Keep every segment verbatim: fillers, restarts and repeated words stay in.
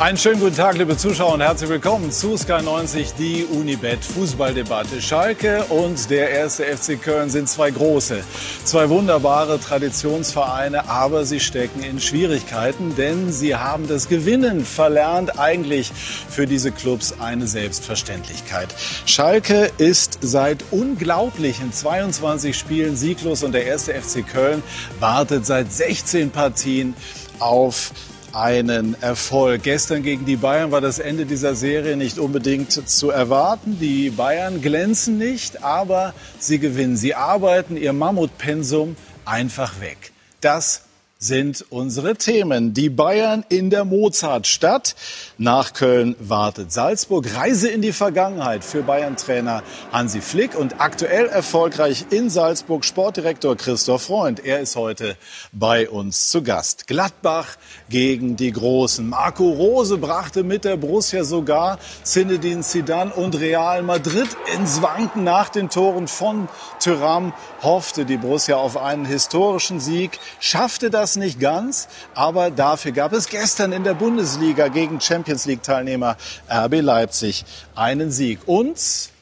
Einen schönen guten Tag, liebe Zuschauer, und herzlich willkommen zu Sky neunzig, die Unibet Fußballdebatte. Schalke und der erste F C Köln sind zwei große, zwei wunderbare Traditionsvereine, aber sie stecken in Schwierigkeiten, denn sie haben das Gewinnen verlernt, eigentlich für diese Clubs eine Selbstverständlichkeit. Schalke ist seit unglaublichen zweiundzwanzig Spielen sieglos und der erste F C Köln wartet seit sechzehn Partien auf einen Erfolg. Gestern gegen die Bayern war das Ende dieser Serie nicht unbedingt zu erwarten. Die Bayern glänzen nicht, aber sie gewinnen. Sie arbeiten ihr Mammutpensum einfach weg. Das sind unsere Themen. Die Bayern in der Mozartstadt. Nach Köln wartet Salzburg. Reise in die Vergangenheit für Bayern-Trainer Hansi Flick. Und aktuell erfolgreich in Salzburg Sportdirektor Christoph Freund. Er ist heute bei uns zu Gast. Gladbach gegen die Großen. Marco Rose brachte mit der Borussia sogar Zinedine Zidane und Real Madrid ins Wanken. Nach den Toren von Thuram hoffte die Borussia auf einen historischen Sieg, schaffte das nicht ganz, aber dafür gab es gestern in der Bundesliga gegen Champions-League-Teilnehmer R B Leipzig einen Sieg. Und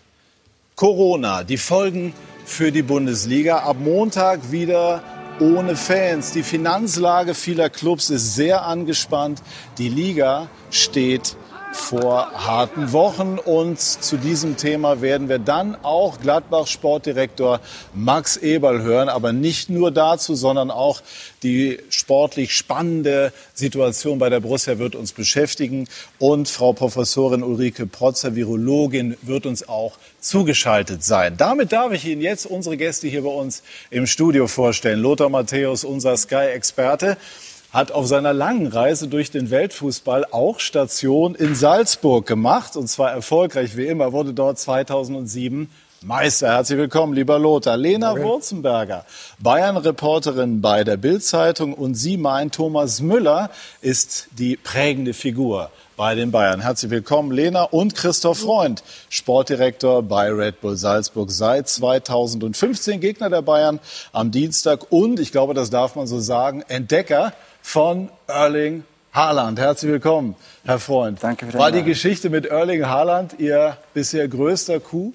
Corona, die Folgen für die Bundesliga. Ab Montag wieder ohne Fans. Die Finanzlage vieler Clubs ist sehr angespannt. Die Liga steht vor harten Wochen, und zu diesem Thema werden wir dann auch Gladbach Sportdirektor Max Eberl hören, aber nicht nur dazu, sondern auch die sportlich spannende Situation bei der Borussia wird uns beschäftigen, und Frau Professorin Ulrike Protzer, Virologin, wird uns auch zugeschaltet sein. Damit darf ich Ihnen jetzt unsere Gäste hier bei uns im Studio vorstellen. Lothar Matthäus, unser Sky-Experte, hat auf seiner langen Reise durch den Weltfußball auch Station in Salzburg gemacht. Und zwar erfolgreich wie immer, wurde dort zweitausendsieben Meister. Herzlich willkommen, lieber Lothar. Lena okay. Wurzenberger, Bayern-Reporterin bei der Bild-Zeitung. Und sie meint, Thomas Müller ist die prägende Figur bei den Bayern. Herzlich willkommen, Lena. Und Christoph Freund, Sportdirektor bei Red Bull Salzburg seit zweitausendfünfzehn, Gegner der Bayern am Dienstag. Und, ich glaube, das darf man so sagen, Entdecker von Erling Haaland. Herzlich willkommen, Herr Freund. Danke für den War die Geschichte mit Erling Haaland Ihr bisher größter Coup?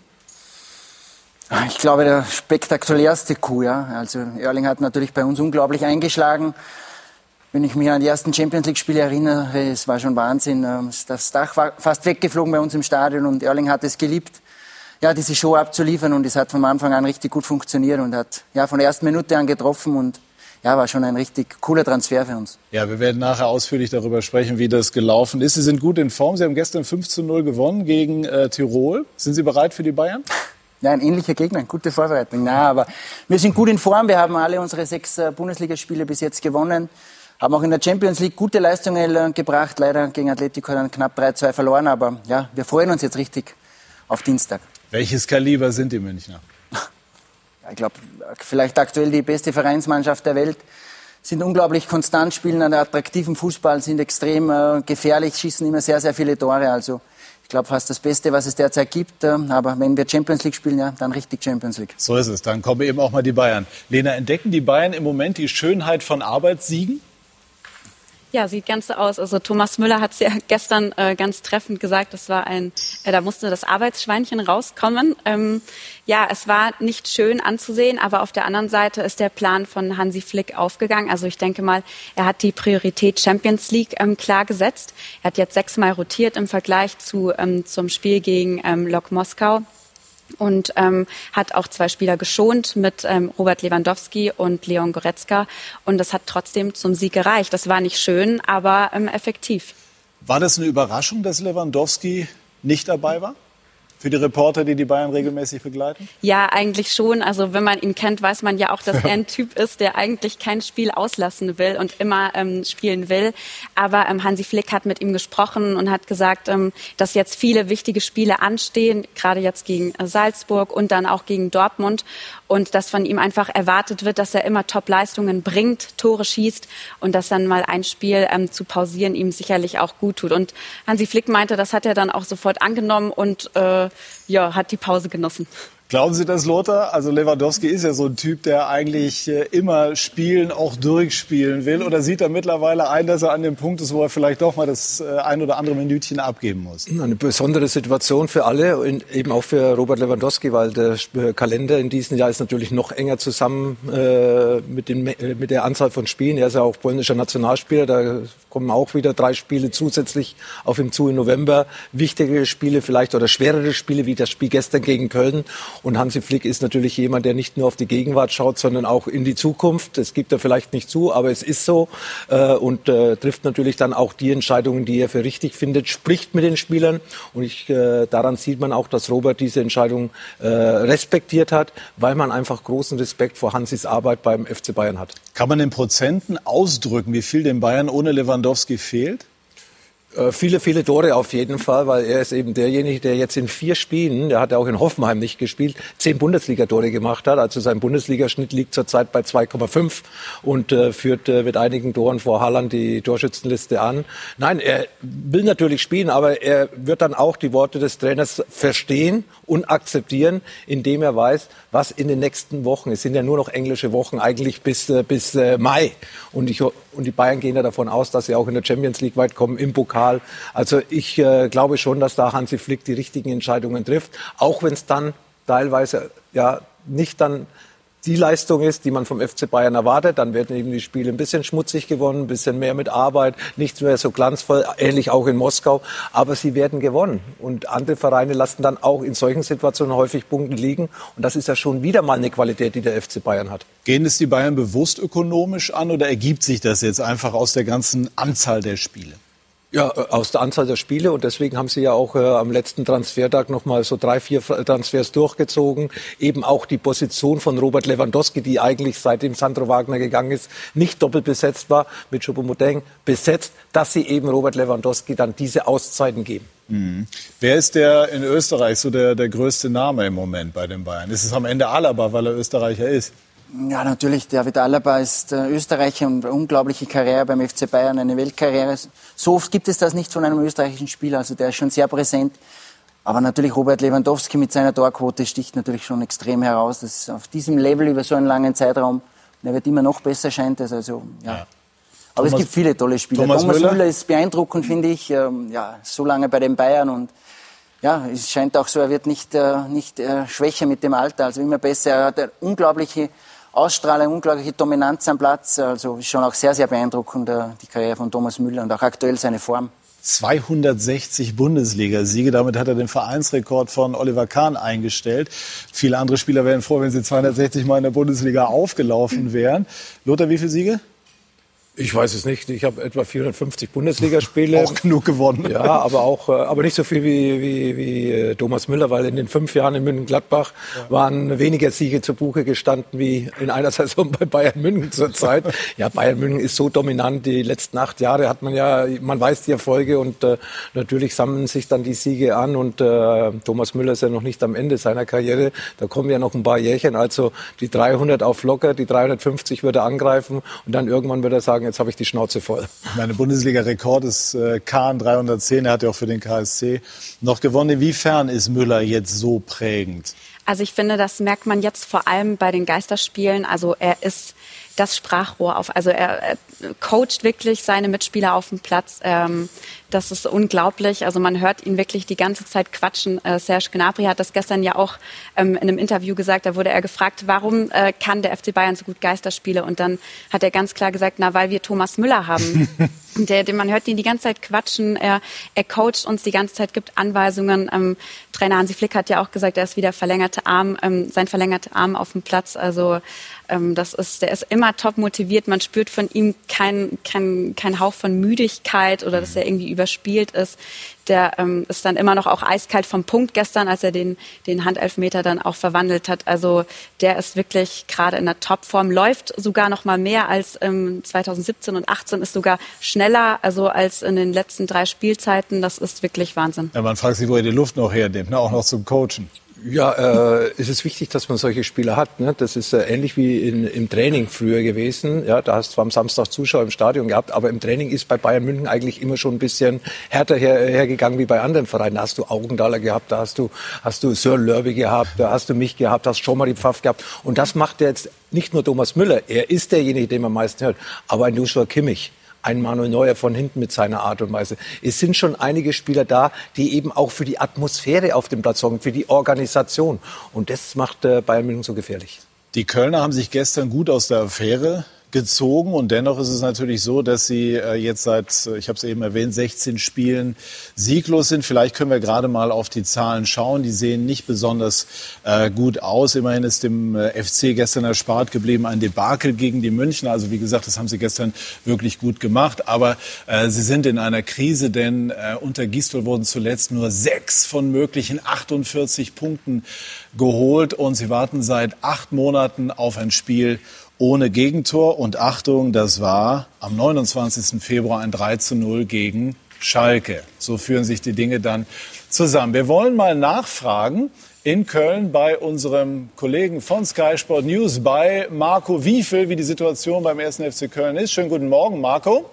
Ich glaube, der spektakulärste Coup, ja. Also Erling hat natürlich bei uns unglaublich eingeschlagen. Wenn ich mich an die ersten Champions-League-Spiele erinnere, es war schon Wahnsinn. Das Dach war fast weggeflogen bei uns im Stadion, und Erling hat es geliebt, ja, diese Show abzuliefern, und es hat von Anfang an richtig gut funktioniert und hat ja von der ersten Minute an getroffen, und ja, war schon ein richtig cooler Transfer für uns. Ja, wir werden nachher ausführlich darüber sprechen, wie das gelaufen ist. Sie sind gut in Form. Sie haben gestern fünf zu null gewonnen gegen äh, Tirol. Sind Sie bereit für die Bayern? Ja, ein ähnlicher Gegner, eine gute Vorbereitung. Na, aber wir sind gut in Form. Wir haben alle unsere sechs äh, Bundesligaspiele bis jetzt gewonnen. Haben auch in der Champions League gute Leistungen äh, gebracht. Leider gegen Atletico dann knapp drei zwei verloren. Aber ja, wir freuen uns jetzt richtig auf Dienstag. Welches Kaliber sind die Münchner? Ich glaube, vielleicht aktuell die beste Vereinsmannschaft der Welt. Sind unglaublich konstant, spielen einen attraktiven Fußball, sind extrem äh, gefährlich, schießen immer sehr, sehr viele Tore. Also ich glaube, fast das Beste, was es derzeit gibt. Äh, aber wenn wir Champions League spielen, ja, dann richtig Champions League. So ist es. Dann kommen eben auch mal die Bayern. Lena, entdecken die Bayern im Moment die Schönheit von Arbeitssiegen? Ja, sieht ganz so aus. Also Thomas Müller hat es ja gestern äh, ganz treffend gesagt, das war ein, äh, da musste das Arbeitsschweinchen rauskommen. Ähm, ja, es war nicht schön anzusehen, aber auf der anderen Seite ist der Plan von Hansi Flick aufgegangen. Also ich denke mal, er hat die Priorität Champions League ähm, klar gesetzt. Er hat jetzt sechsmal rotiert im Vergleich zu ähm, zum Spiel gegen ähm, Lok Moskau. Und ähm, hat auch zwei Spieler geschont mit ähm, Robert Lewandowski und Leon Goretzka. Und das hat trotzdem zum Sieg gereicht. Das war nicht schön, aber ähm, effektiv. War das eine Überraschung, dass Lewandowski nicht dabei war? Für die Reporter, die die Bayern regelmäßig begleiten? Ja, eigentlich schon. Also wenn man ihn kennt, weiß man ja auch, dass er ein Typ ist, der eigentlich kein Spiel auslassen will und immer ähm, spielen will. Aber ähm, Hansi Flick hat mit ihm gesprochen und hat gesagt, ähm, dass jetzt viele wichtige Spiele anstehen, gerade jetzt gegen äh, Salzburg und dann auch gegen Dortmund. Und dass von ihm einfach erwartet wird, dass er immer Top-Leistungen bringt, Tore schießt, und dass dann mal ein Spiel ähm, zu pausieren ihm sicherlich auch gut tut. Und Hansi Flick meinte, das hat er dann auch sofort angenommen und äh, ja, hat die Pause genossen. Glauben Sie das, Lothar? Also Lewandowski ist ja so ein Typ, der eigentlich immer spielen, auch durchspielen will. Oder sieht er mittlerweile ein, dass er an dem Punkt ist, wo er vielleicht doch mal das ein oder andere Minütchen abgeben muss? Eine besondere Situation für alle und eben auch für Robert Lewandowski, weil der Kalender in diesem Jahr ist natürlich noch enger zusammen äh, mit, den, mit der Anzahl von Spielen. Er ist ja auch polnischer Nationalspieler, da kommen auch wieder drei Spiele zusätzlich auf ihm zu im November. Wichtigere Spiele vielleicht oder schwerere Spiele wie das Spiel gestern gegen Köln. Und Hansi Flick ist natürlich jemand, der nicht nur auf die Gegenwart schaut, sondern auch in die Zukunft. Das gibt er vielleicht nicht zu, aber es ist so. Äh, und äh, trifft natürlich dann auch die Entscheidungen, die er für richtig findet, spricht mit den Spielern. Und ich, äh, daran sieht man auch, dass Robert diese Entscheidung äh, respektiert hat, weil man einfach großen Respekt vor Hansis Arbeit beim F C Bayern hat. Kann man in Prozenten ausdrücken, wie viel dem Bayern ohne Lewandowski fehlt? Äh, viele, viele Tore auf jeden Fall, weil er ist eben derjenige, der jetzt in vier Spielen, der hat ja auch in Hoffenheim nicht gespielt, zehn Bundesliga-Tore gemacht hat. Also sein Bundesligaschnitt liegt zurzeit bei zwei Komma fünf und äh, führt äh, mit einigen Toren vor Haaland die Torschützenliste an. Nein, er will natürlich spielen, aber er wird dann auch die Worte des Trainers verstehen und akzeptieren, indem er weiß, was in den nächsten Wochen, es sind ja nur noch englische Wochen, eigentlich bis, äh, bis äh, Mai. Und, ich, und die Bayern gehen ja davon aus, dass sie auch in der Champions League weit kommen, im Pokal. Also ich äh, glaube schon, dass da Hansi Flick die richtigen Entscheidungen trifft, auch wenn es dann teilweise ja nicht dann die Leistung ist, die man vom F C Bayern erwartet. Dann werden eben die Spiele ein bisschen schmutzig gewonnen, ein bisschen mehr mit Arbeit, nicht mehr so glanzvoll, ähnlich auch in Moskau. Aber sie werden gewonnen. Und andere Vereine lassen dann auch in solchen Situationen häufig Punkte liegen. Und das ist ja schon wieder mal eine Qualität, die der F C Bayern hat. Gehen es die Bayern bewusst ökonomisch an oder ergibt sich das jetzt einfach aus der ganzen Anzahl der Spiele? Ja, aus der Anzahl der Spiele und deswegen haben sie ja auch äh, am letzten Transfertag noch mal so drei, vier Transfers durchgezogen. Eben auch die Position von Robert Lewandowski, die eigentlich seitdem Sandro Wagner gegangen ist, nicht doppelt besetzt war, mit Choupo-Moting besetzt, dass sie eben Robert Lewandowski dann diese Auszeiten geben. Mhm. Wer ist der in Österreich so der, der größte Name im Moment bei den Bayern? Ist es am Ende Alaba, weil er Österreicher ist? Ja, natürlich. David Alaba ist äh, Österreicher und eine unglaubliche Karriere beim F C Bayern, eine Weltkarriere. So oft gibt es das nicht von einem österreichischen Spieler. Also der ist schon sehr präsent. Aber natürlich Robert Lewandowski mit seiner Torquote sticht natürlich schon extrem heraus. Das ist auf diesem Level über so einen langen Zeitraum. Der wird immer noch besser, scheint es. Also, ja. ja. Aber Thomas, es gibt viele tolle Spieler. Thomas, Thomas Müller? Müller ist beeindruckend, finde ich. Ähm, ja, so lange bei den Bayern und ja, es scheint auch so, er wird nicht, äh, nicht äh, schwächer mit dem Alter, also immer besser. Er hat eine unglaubliche Ausstrahlung, unglaubliche Dominanz am Platz. Also ist schon auch sehr, sehr beeindruckend, die Karriere von Thomas Müller und auch aktuell seine Form. zweihundertsechzig Bundesliga-Siege, damit hat er den Vereinsrekord von Oliver Kahn eingestellt. Viele andere Spieler wären froh, wenn sie zweihundertsechzig Mal in der Bundesliga aufgelaufen wären. Lothar, wie viele Siege? Ich weiß es nicht. Ich habe etwa vierhundertfünfzig Bundesligaspiele. Auch genug gewonnen. Ja, aber auch, aber nicht so viel wie, wie, wie Thomas Müller, weil in den fünf Jahren in München-Gladbach ja. waren weniger Siege zu Buche gestanden wie in einer Saison bei Bayern München zurzeit. Ja, Bayern München ist so dominant. Die letzten acht Jahre hat man ja, man weiß die Erfolge und äh, natürlich sammeln sich dann die Siege an und äh, Thomas Müller ist ja noch nicht am Ende seiner Karriere. Da kommen ja noch ein paar Jährchen. Also die dreihundert auf locker, die dreihundertfünfzig würde er angreifen und dann irgendwann würde er sagen, jetzt habe ich die Schnauze voll. Meine Bundesliga-Rekord ist äh, Kahn dreihundertzehn. Er hat ja auch für den K S C noch gewonnen. Inwiefern ist Müller jetzt so prägend? Also ich finde, das merkt man jetzt vor allem bei den Geisterspielen. Also er ist das Sprachrohr auf. Also er, er coacht wirklich seine Mitspieler auf dem Platz. Ähm, das ist unglaublich. Also man hört ihn wirklich die ganze Zeit quatschen. Äh, Serge Gnabry hat das gestern ja auch ähm, in einem Interview gesagt. Da wurde er gefragt, warum äh, kann der F C Bayern so gut Geisterspiele? Und dann hat er ganz klar gesagt, na, weil wir Thomas Müller haben. Der, der, man hört ihn die ganze Zeit quatschen. Er, er coacht uns die ganze Zeit, gibt Anweisungen. Ähm, Trainer Hansi Flick hat ja auch gesagt, er ist wieder verlängerte Arm, ähm, sein verlängerter Arm auf dem Platz. Also ähm, das ist, der ist immer top motiviert. Man spürt von ihm keinen kein, kein Hauch von Müdigkeit oder dass er irgendwie überspielt ist. Der ähm, ist dann immer noch auch eiskalt vom Punkt gestern, als er den, den Handelfmeter dann auch verwandelt hat. Also der ist wirklich gerade in der Topform, läuft sogar noch mal mehr als ähm, zweitausendsiebzehn und achtzehn, ist sogar schneller also als in den letzten drei Spielzeiten. Das ist wirklich Wahnsinn. Ja, man fragt sich, wo er die Luft noch hernimmt, ne? Auch noch zum Coachen. Ja, äh, es ist wichtig, dass man solche Spieler hat. Ne? Das ist äh, ähnlich wie in, im Training früher gewesen. Ja, da hast du zwar am Samstag Zuschauer im Stadion gehabt, aber im Training ist bei Bayern München eigentlich immer schon ein bisschen härter her, hergegangen wie bei anderen Vereinen. Da hast du Augenthaler gehabt, da hast du, hast du Sören Lörby gehabt, da hast du mich gehabt, hast schon mal die Pfaff gehabt. Und das macht jetzt nicht nur Thomas Müller. Er ist derjenige, den man am meisten hört, aber ein Joshua Kimmich. Ein Manuel Neuer von hinten mit seiner Art und Weise. Es sind schon einige Spieler da, die eben auch für die Atmosphäre auf dem Platz sorgen, für die Organisation. Und das macht äh, Bayern München so gefährlich. Die Kölner haben sich gestern gut aus der Affäre gezogen und dennoch ist es natürlich so, dass sie äh, jetzt seit, ich habe es eben erwähnt, sechzehn Spielen sieglos sind. Vielleicht können wir gerade mal auf die Zahlen schauen. Die sehen nicht besonders äh, gut aus. Immerhin ist dem äh, F C gestern erspart geblieben ein Debakel gegen die Münchner. Also wie gesagt, das haben sie gestern wirklich gut gemacht. Aber äh, sie sind in einer Krise, denn äh, unter Gisdol wurden zuletzt nur sechs von möglichen achtundvierzig Punkten geholt und sie warten seit acht Monaten auf ein Spiel ohne Gegentor. Und Achtung, das war am neunundzwanzigsten Februar ein drei zu null gegen Schalke. So führen sich die Dinge dann zusammen. Wir wollen mal nachfragen in Köln bei unserem Kollegen von Sky Sport News, bei Marco Wiefel, wie die Situation beim ersten F C Köln ist. Schönen guten Morgen, Marco.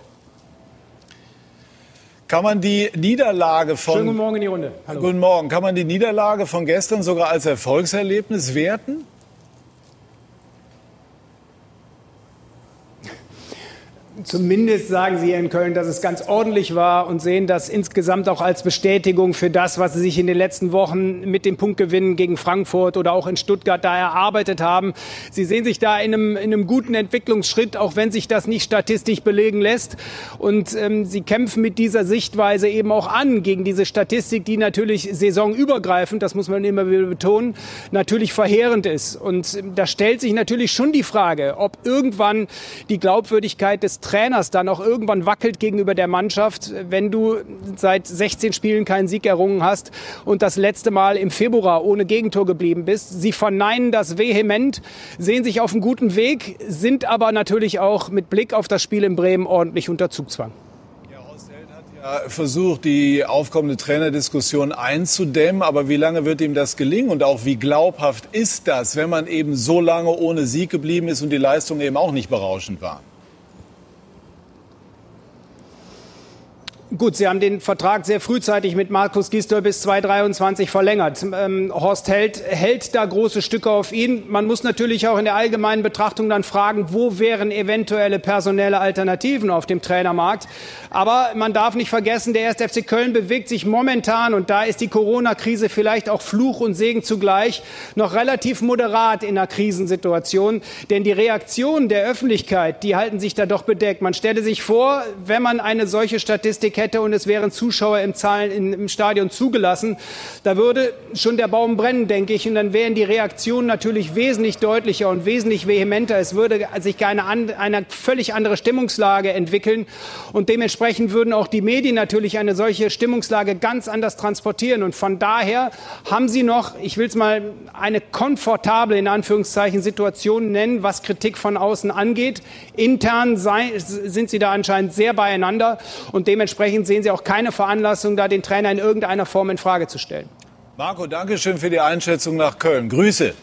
Kann man die Niederlage von... Schönen guten Morgen in die Runde. Hallo. Guten Morgen. Kann man die Niederlage von gestern sogar als Erfolgserlebnis werten? Zumindest sagen Sie hier in Köln, dass es ganz ordentlich war und sehen das insgesamt auch als Bestätigung für das, was Sie sich in den letzten Wochen mit dem Punktgewinn gegen Frankfurt oder auch in Stuttgart da erarbeitet haben. Sie sehen sich da in einem, in einem guten Entwicklungsschritt, auch wenn sich das nicht statistisch belegen lässt. Und ähm, Sie kämpfen mit dieser Sichtweise eben auch an gegen diese Statistik, die natürlich saisonübergreifend, das muss man immer wieder betonen, natürlich verheerend ist. Und ähm, da stellt sich natürlich schon die Frage, ob irgendwann die Glaubwürdigkeit des Trainers dann auch irgendwann wackelt gegenüber der Mannschaft, wenn du seit sechzehn Spielen keinen Sieg errungen hast und das letzte Mal im Februar ohne Gegentor geblieben bist. Sie verneinen das vehement, sehen sich auf einem guten Weg, sind aber natürlich auch mit Blick auf das Spiel in Bremen ordentlich unter Zugzwang. Ja, Horst Held hat ja versucht, die aufkommende Trainerdiskussion einzudämmen, aber wie lange wird ihm das gelingen und auch wie glaubhaft ist das, wenn man eben so lange ohne Sieg geblieben ist und die Leistung eben auch nicht berauschend war? Gut, Sie haben den Vertrag sehr frühzeitig mit Markus Gisdol bis zweitausenddreiundzwanzig verlängert. Ähm, Horst Held hält da große Stücke auf ihn. Man muss natürlich auch in der allgemeinen Betrachtung dann fragen, wo wären eventuelle personelle Alternativen auf dem Trainermarkt. Aber man darf nicht vergessen, der erste F C Köln bewegt sich momentan, und da ist die Corona-Krise vielleicht auch Fluch und Segen zugleich, noch relativ moderat in einer Krisensituation. Denn die Reaktionen der Öffentlichkeit, die halten sich da doch bedeckt. Man stelle sich vor, wenn man eine solche Statistik hätte und es wären Zuschauer im, Zahlen, in, im Stadion zugelassen, da würde schon der Baum brennen, denke ich. Und dann wären die Reaktionen natürlich wesentlich deutlicher und wesentlich vehementer. Es würde sich eine, eine völlig andere Stimmungslage entwickeln. Und dementsprechend würden auch die Medien natürlich eine solche Stimmungslage ganz anders transportieren. Und von daher haben sie noch, ich will es mal eine komfortable, in Anführungszeichen, Situation nennen, was Kritik von außen angeht. Intern sei, sind sie da anscheinend sehr beieinander und dementsprechend sehen Sie auch keine Veranlassung, da den Trainer in irgendeiner Form in Frage zu stellen. Marco, danke schön für die Einschätzung nach Köln. Grüße.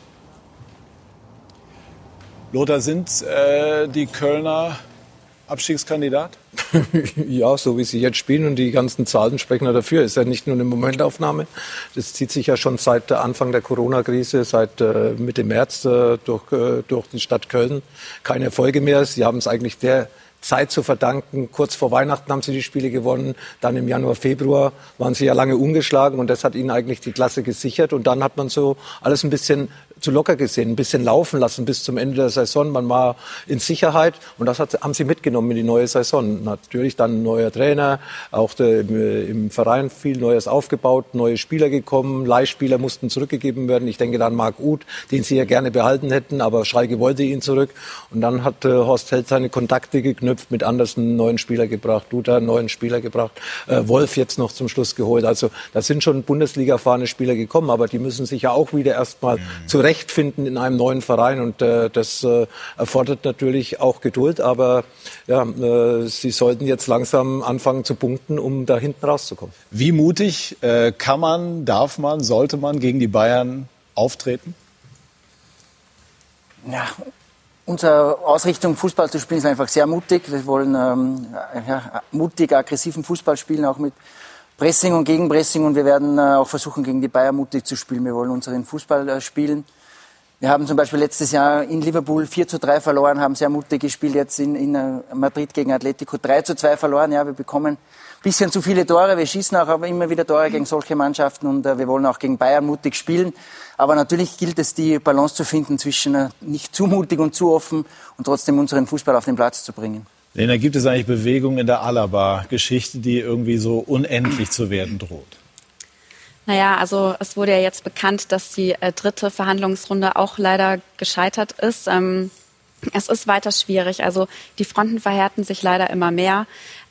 Lothar, sind äh, die Kölner Abstiegskandidat? Ja, so wie sie jetzt spielen und die ganzen Zahlen sprechen ja dafür. Ist ja nicht nur eine Momentaufnahme. Das zieht sich ja schon seit Anfang der Corona-Krise, seit äh, Mitte März äh, durch, äh, durch die Stadt Köln. Keine Erfolge mehr. Sie haben es eigentlich der Zeit zu verdanken. Kurz vor Weihnachten haben sie die Spiele gewonnen. Dann im Januar, Februar waren sie ja lange ungeschlagen und das hat ihnen eigentlich die Klasse gesichert. Und dann hat man so alles ein bisschen zu locker gesehen, ein bisschen laufen lassen bis zum Ende der Saison. Man war in Sicherheit und das hat, haben sie mitgenommen in die neue Saison. Natürlich dann ein neuer Trainer, auch der, im, im Verein viel Neues aufgebaut, neue Spieler gekommen, Leihspieler mussten zurückgegeben werden. Ich denke da an Marc Uth, den sie ja gerne behalten hätten, aber Schalke wollte ihn zurück. Und dann hat äh, Horst Held seine Kontakte geknüpft angeknüpft, mit Andersen einen neuen Spieler gebracht, Duda einen neuen Spieler gebracht, äh, Wolf jetzt noch zum Schluss geholt. Also da sind schon Bundesliga-erfahrene Spieler gekommen, aber die müssen sich ja auch wieder erstmal mhm. zurechtfinden in einem neuen Verein und äh, das äh, erfordert natürlich auch Geduld, aber ja, äh, sie sollten jetzt langsam anfangen zu punkten, um da hinten rauszukommen. Wie mutig äh, kann man, darf man, sollte man gegen die Bayern auftreten? Ja, unsere Ausrichtung, Fußball zu spielen, ist einfach sehr mutig. Wir wollen ähm, ja, mutig, aggressiven Fußball spielen, auch mit Pressing und Gegenpressing. Und wir werden äh, auch versuchen, gegen die Bayern mutig zu spielen. Wir wollen unseren Fußball äh, spielen. Wir haben zum Beispiel letztes Jahr in Liverpool vier zu drei verloren, haben sehr mutig gespielt. Jetzt in, in Madrid gegen Atletico drei zu zwei verloren. Ja, wir bekommen ein bisschen zu viele Tore. Wir schießen auch aber immer wieder Tore gegen solche Mannschaften und äh, wir wollen auch gegen Bayern mutig spielen. Aber natürlich gilt es, die Balance zu finden zwischen äh, nicht zu mutig und zu offen und trotzdem unseren Fußball auf den Platz zu bringen. Lena, gibt es eigentlich Bewegungen in der Alaba-Geschichte, die irgendwie so unendlich zu werden droht? Naja, also es wurde ja jetzt bekannt, dass die äh, dritte Verhandlungsrunde auch leider gescheitert ist. Ähm, es ist weiter schwierig. Also die Fronten verhärten sich leider immer mehr.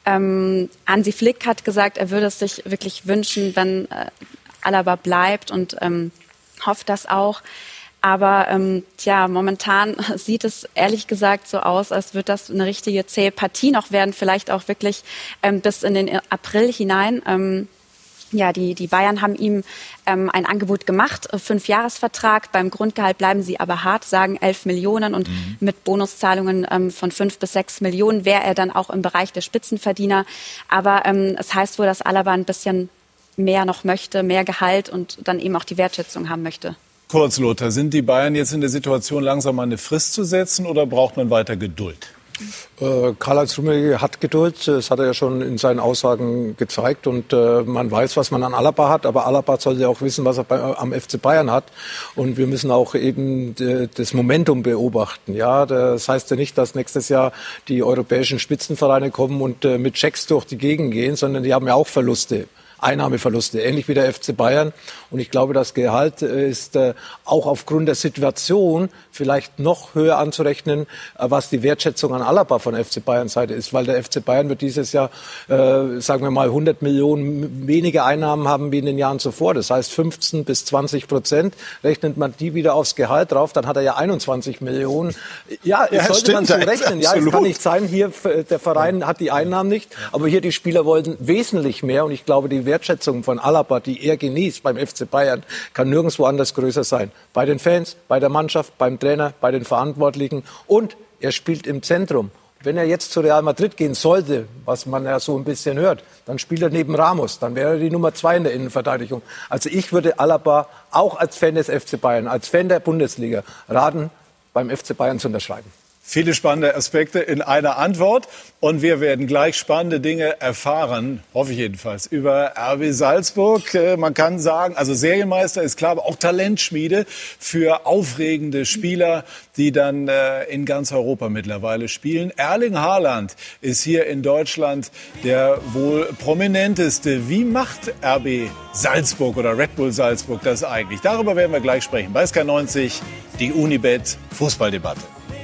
Ähm, Hansi Flick hat gesagt, er würde es sich wirklich wünschen, wenn äh, Alaba bleibt und ähm, hofft das auch. Aber ähm, tja, momentan sieht es ehrlich gesagt so aus, als würde das eine richtige zähe Partie noch werden, vielleicht auch wirklich ähm, bis in den April hinein. Ähm, Ja, die, die Bayern haben ihm ähm, ein Angebot gemacht, Fünfjahresvertrag. Beim Grundgehalt bleiben sie aber hart, sagen elf Millionen und mhm. mit Bonuszahlungen ähm, von fünf bis sechs Millionen wäre er dann auch im Bereich der Spitzenverdiener. Aber ähm, es heißt wohl, dass Alaba ein bisschen mehr noch möchte, mehr Gehalt und dann eben auch die Wertschätzung haben möchte. Kurz, Lothar, sind die Bayern jetzt in der Situation, langsam mal eine Frist zu setzen oder braucht man weiter Geduld? Äh, Karl-Heinz Rummenigge hat Geduld, das hat er ja schon in seinen Aussagen gezeigt und äh, man weiß, was man an Alaba hat, aber Alaba sollte auch wissen, was er bei, am F C Bayern hat und wir müssen auch eben de, das Momentum beobachten. Ja, das heißt ja nicht, dass nächstes Jahr die europäischen Spitzenvereine kommen und äh, mit Schecks durch die Gegend gehen, sondern die haben ja auch Verluste. Einnahmeverluste, ähnlich wie der F C Bayern. Und ich glaube, das Gehalt ist äh, auch aufgrund der Situation vielleicht noch höher anzurechnen, äh, was die Wertschätzung an Alaba von F C Bayern Seite ist. Weil der F C Bayern wird dieses Jahr, äh, sagen wir mal, hundert Millionen weniger Einnahmen haben wie in den Jahren zuvor. Das heißt fünfzehn bis zwanzig Prozent. Rechnet man die wieder aufs Gehalt drauf, dann hat er ja einundzwanzig Millionen. Ja, das ja, sollte stimmt, man so rechnen. Ja, es kann nicht sein, hier der Verein hat die Einnahmen nicht, aber hier die Spieler wollten wesentlich mehr. Und ich glaube, die Wertschätzung von Alaba, die er genießt beim F C Bayern, kann nirgendwo anders größer sein. Bei den Fans, bei der Mannschaft, beim Trainer, bei den Verantwortlichen und er spielt im Zentrum. Wenn er jetzt zu Real Madrid gehen sollte, was man ja so ein bisschen hört, dann spielt er neben Ramos, dann wäre er die Nummer zwei in der Innenverteidigung. Also ich würde Alaba auch als Fan des F C Bayern, als Fan der Bundesliga raten, beim F C Bayern zu unterschreiben. Viele spannende Aspekte in einer Antwort. Und wir werden gleich spannende Dinge erfahren, hoffe ich jedenfalls, über R B Salzburg. Man kann sagen, also Serienmeister ist klar, aber auch Talentschmiede für aufregende Spieler, die dann in ganz Europa mittlerweile spielen. Erling Haaland ist hier in Deutschland der wohl prominenteste. Wie macht R B Salzburg oder Red Bull Salzburg das eigentlich? Darüber werden wir gleich sprechen. Bei S K neunzig, die Unibet Fußballdebatte.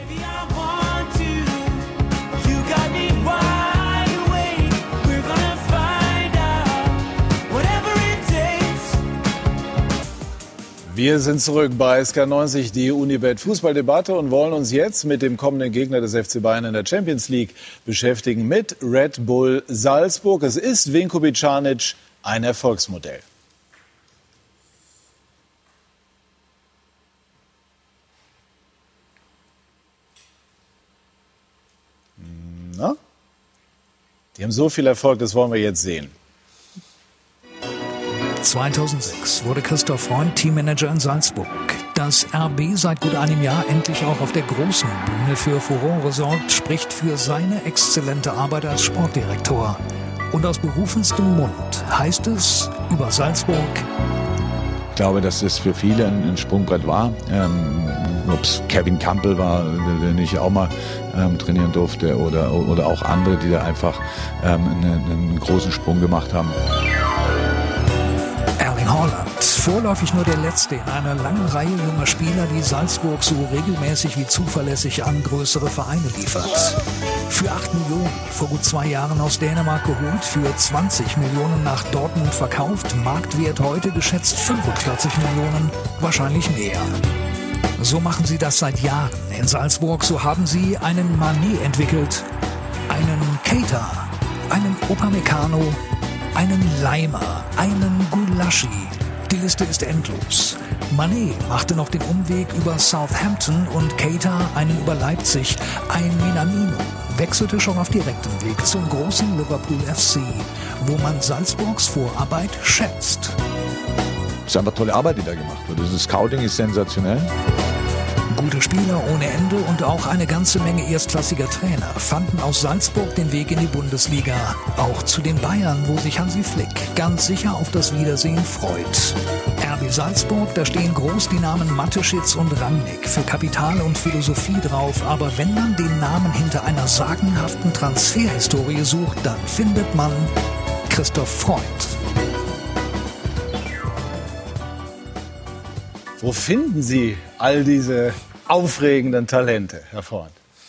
Wir sind zurück bei S K neunzig, die Unibet Fußballdebatte und wollen uns jetzt mit dem kommenden Gegner des F C Bayern in der Champions League beschäftigen, mit Red Bull Salzburg. Es ist Vinko Bicanic ein Erfolgsmodell. Na? Die haben so viel Erfolg, das wollen wir jetzt sehen. zweitausendsechs wurde Christoph Freund Teammanager in Salzburg. Dass R B seit gut einem Jahr endlich auch auf der großen Bühne für Furore sorgt, spricht für seine exzellente Arbeit als Sportdirektor. Und aus berufenstem Mund heißt es über Salzburg: Ich glaube, dass es für viele ein Sprungbrett war. Ähm, Ob es Kevin Campbell war, den ich auch mal ähm, trainieren durfte, oder, oder auch andere, die da einfach ähm, einen, einen großen Sprung gemacht haben. Erling Haaland Vorläufig nur der letzte in einer langen Reihe junger Spieler, die Salzburg so regelmäßig wie zuverlässig an größere Vereine liefert. Für acht Millionen vor gut zwei Jahren aus Dänemark geholt, für zwanzig Millionen nach Dortmund verkauft, Marktwert heute geschätzt fünfundvierzig Millionen, wahrscheinlich mehr. So machen sie das seit Jahren in Salzburg. So haben sie einen Mané entwickelt, einen Keita, einen Upamecano, einen Leimer, einen Gulaschi. Die Liste ist endlos. Mané machte noch den Umweg über Southampton und Keita einen über Leipzig. Ein Minamino wechselte schon auf direktem Weg zum großen Liverpool F C, wo man Salzburgs Vorarbeit schätzt. Es ist einfach tolle Arbeit, die da gemacht wird. Das Scouting ist sensationell. Gute Spieler ohne Ende und auch eine ganze Menge erstklassiger Trainer fanden aus Salzburg den Weg in die Bundesliga. Auch zu den Bayern, wo sich Hansi Flick ganz sicher auf das Wiedersehen freut. R B Salzburg, da stehen groß die Namen Mateschitz und Rangnick für Kapital und Philosophie drauf. Aber wenn man den Namen hinter einer sagenhaften Transferhistorie sucht, dann findet man Christoph Freund. Wo finden Sie all diese aufregenden Talente, Herr Freund?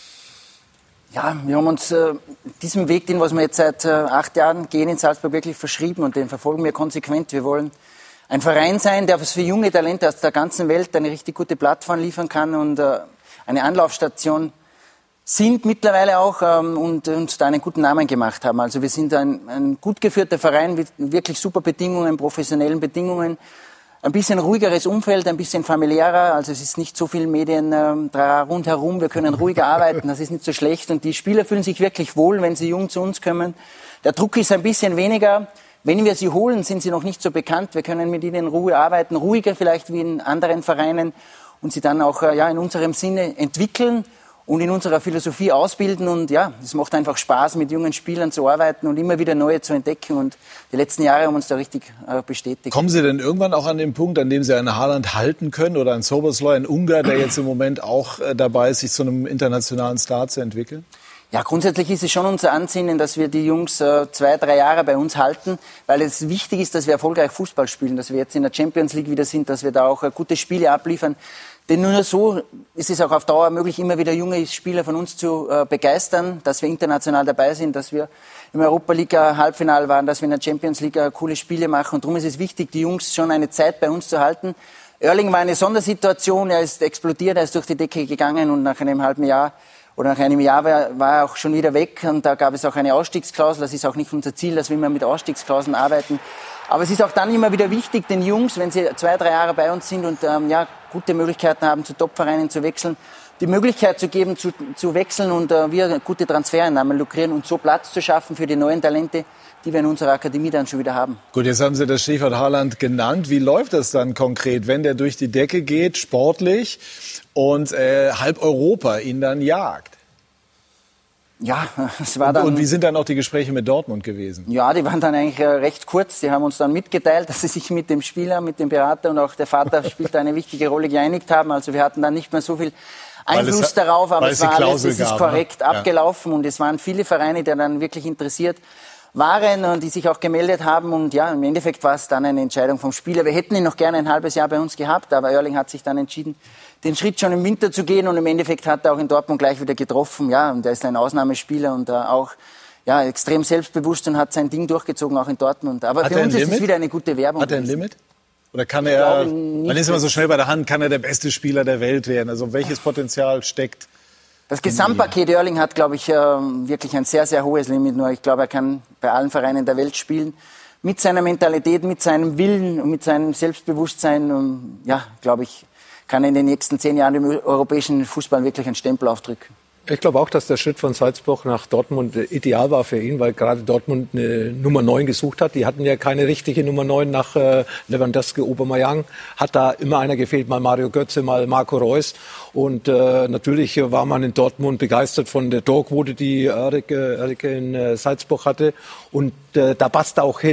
Ja, wir haben uns äh, diesem Weg, den was wir jetzt seit äh, acht Jahren gehen in Salzburg, wirklich verschrieben und den verfolgen wir konsequent. Wir wollen ein Verein sein, der für junge Talente aus der ganzen Welt eine richtig gute Plattform liefern kann und äh, eine Anlaufstation sind mittlerweile auch ähm, und uns da einen guten Namen gemacht haben. Also wir sind ein, ein gut geführter Verein mit wirklich super Bedingungen, professionellen Bedingungen. Ein bisschen ruhigeres Umfeld, ein bisschen familiärer, also es ist nicht so viel Medien äh, rundherum, wir können ruhiger arbeiten, das ist nicht so schlecht und die Spieler fühlen sich wirklich wohl, wenn sie jung zu uns kommen. Der Druck ist ein bisschen weniger, wenn wir sie holen, sind sie noch nicht so bekannt, wir können mit ihnen in Ruhe arbeiten, ruhiger vielleicht wie in anderen Vereinen und sie dann auch äh, ja, in unserem Sinne entwickeln und in unserer Philosophie ausbilden und ja, es macht einfach Spaß, mit jungen Spielern zu arbeiten und immer wieder neue zu entdecken und die letzten Jahre haben uns da richtig äh, bestätigt. Kommen Sie denn irgendwann auch an den Punkt, an dem Sie einen Haaland halten können oder einen Szoboszlai, einen Ungar, der jetzt im Moment auch äh, dabei ist, sich zu einem internationalen Star zu entwickeln? Ja, grundsätzlich ist es schon unser Ansinnen, dass wir die Jungs äh, zwei, drei Jahre bei uns halten, weil es wichtig ist, dass wir erfolgreich Fußball spielen, dass wir jetzt in der Champions League wieder sind, dass wir da auch äh, gute Spiele abliefern. Denn nur so ist es auch auf Dauer möglich, immer wieder junge Spieler von uns zu äh, begeistern, dass wir international dabei sind, dass wir im Europa League Halbfinale waren, dass wir in der Champions League coole Spiele machen. Und darum ist es wichtig, die Jungs schon eine Zeit bei uns zu halten. Erling war eine Sondersituation, er ist explodiert, er ist durch die Decke gegangen und nach einem halben Jahr oder nach einem Jahr war, war er auch schon wieder weg. Und da gab es auch eine Ausstiegsklausel. Das ist auch nicht unser Ziel, dass wir immer mit Ausstiegsklauseln arbeiten. Aber es ist auch dann immer wieder wichtig, den Jungs, wenn sie zwei, drei Jahre bei uns sind und ähm, ja, gute Möglichkeiten haben, zu Topvereinen zu wechseln, die Möglichkeit zu geben, zu, zu wechseln und äh, wir gute Transfereinnahmen lukrieren und so Platz zu schaffen für die neuen Talente, die wir in unserer Akademie dann schon wieder haben. Gut, jetzt haben Sie das Stichwort Haaland genannt. Wie läuft das dann konkret, wenn der durch die Decke geht, sportlich, und äh, halb Europa ihn dann jagt? Ja, es war dann. Und wie sind dann auch die Gespräche mit Dortmund gewesen? Ja, die waren dann eigentlich äh, recht kurz. Die haben uns dann mitgeteilt, dass sie sich mit dem Spieler, mit dem Berater und auch der Vater spielt eine wichtige Rolle geeinigt haben. Also wir hatten dann nicht mehr so viel Einfluss es, darauf, aber es war alles, es ist korrekt gab, ne? abgelaufen ja. Und es waren viele Vereine, die dann wirklich interessiert waren und die sich auch gemeldet haben. Und ja, im Endeffekt war es dann eine Entscheidung vom Spieler. Wir hätten ihn noch gerne ein halbes Jahr bei uns gehabt, aber Erling hat sich dann entschieden, den Schritt schon im Winter zu gehen, und im Endeffekt hat er auch in Dortmund gleich wieder getroffen. Ja, und er ist ein Ausnahmespieler und äh, auch ja, extrem selbstbewusst und hat sein Ding durchgezogen, auch in Dortmund. Aber hat für uns ist es wieder eine gute Werbung. Hat er ein Limit? Oder kann er, man ist immer so schnell bei der Hand, kann er der beste Spieler der Welt werden? Also welches Potenzial steckt? Das Gesamtpaket Erling hat, glaube ich, äh, wirklich ein sehr, sehr hohes Limit. Nur ich glaube, er kann bei allen Vereinen der Welt spielen. Mit seiner Mentalität, mit seinem Willen und mit seinem Selbstbewusstsein. Und, ja, glaube ich, kann er in den nächsten zehn Jahren im europäischen Fußball wirklich einen Stempel aufdrücken. Ich glaube auch, dass der Schritt von Salzburg nach Dortmund ideal war für ihn, weil gerade Dortmund eine Nummer neun gesucht hat. Die hatten ja keine richtige Nummer neun nach äh, Lewandowski, Aubameyang. Hat da immer einer gefehlt, mal Mario Götze, mal Marco Reus. Und äh, natürlich war man in Dortmund begeistert von der Torquote, die Erik, Erik in äh, Salzburg hatte. Und äh, da passt er auch hin.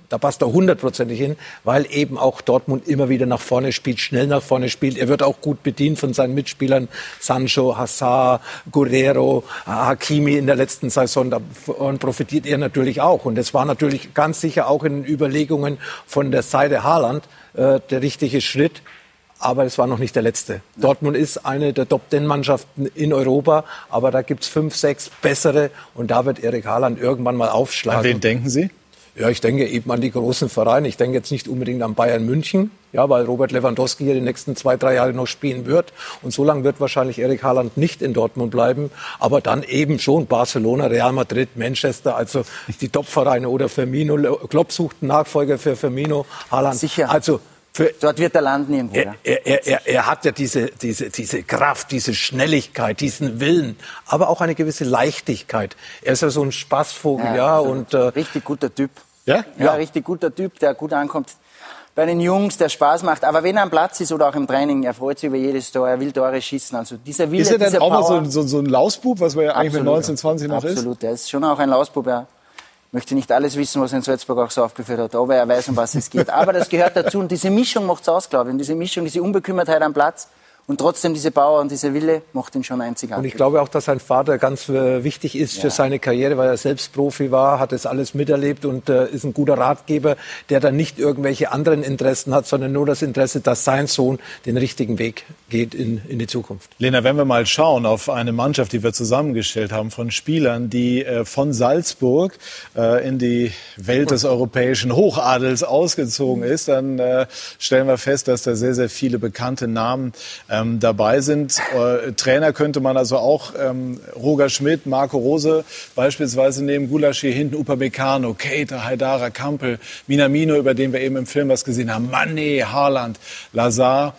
Da passt er hundertprozentig hin, weil eben auch Dortmund immer wieder nach vorne spielt, schnell nach vorne spielt. Er wird auch gut bedient von seinen Mitspielern. Sancho, Hazard, Guerrero, Hakimi in der letzten Saison. Davon profitiert er natürlich auch. Und es war natürlich ganz sicher auch in den Überlegungen von der Seite Haaland äh, der richtige Schritt. Aber es war noch nicht der letzte. Dortmund ist eine der Top-Ten-Mannschaften in Europa. Aber da gibt's fünf, sechs bessere. Und da wird Erik Haaland irgendwann mal aufschlagen. An wen denken Sie? Ja, ich denke eben an die großen Vereine. Ich denke jetzt nicht unbedingt an Bayern München, ja, weil Robert Lewandowski hier die nächsten zwei, drei Jahre noch spielen wird. Und so lange wird wahrscheinlich Erik Haaland nicht in Dortmund bleiben. Aber dann eben schon Barcelona, Real Madrid, Manchester, also die Top-Vereine oder Firmino. Klopp sucht einen Nachfolger für Firmino, Haaland. Sicher. Also für, dort wird er landen irgendwo. Er, er, er, er, er hat ja diese, diese, diese Kraft, diese Schnelligkeit, diesen Willen, aber auch eine gewisse Leichtigkeit. Er ist ja so ein Spaßvogel, ja, ja und äh, richtig guter Typ. Ja? Ja, ja, richtig guter Typ, der gut ankommt bei den Jungs, der Spaß macht. Aber wenn er am Platz ist oder auch im Training, er freut sich über jedes Tor, er will Tore schießen. Also dieser Wille, ist er denn dieser auch mal Power, so, so, so ein Lausbub, was man ja eigentlich absolut, mit neunzehn, zwanzig noch absolut. ist? Absolut, er ist schon auch ein Lausbub. Er möchte nicht alles wissen, was er in Salzburg auch so aufgeführt hat, aber er weiß, um was es geht. Aber das gehört dazu und diese Mischung macht es aus, glaube ich. Und diese Mischung, diese Unbekümmertheit am Platz. Und trotzdem diese Power und dieser Wille macht ihn schon einzigartig. Und ich glaube auch, dass sein Vater ganz äh, wichtig ist ja. für seine Karriere, weil er selbst Profi war, hat das alles miterlebt und äh, ist ein guter Ratgeber, der dann nicht irgendwelche anderen Interessen hat, sondern nur das Interesse, dass sein Sohn den richtigen Weg geht in, in die Zukunft. Lena, wenn wir mal schauen auf eine Mannschaft, die wir zusammengestellt haben von Spielern, die äh, von Salzburg äh, in die Welt des europäischen Hochadels ausgezogen ist, dann äh, stellen wir fest, dass da sehr, sehr viele bekannte Namen äh, Ähm, dabei sind. Äh, Trainer könnte man also auch ähm, Roger Schmidt, Marco Rose beispielsweise nehmen, Gulasch hier hinten, Upamecano, Keita, Haidara, Kampel, Minamino, über den wir eben im Film was gesehen haben, Mané, Haaland, Lazar.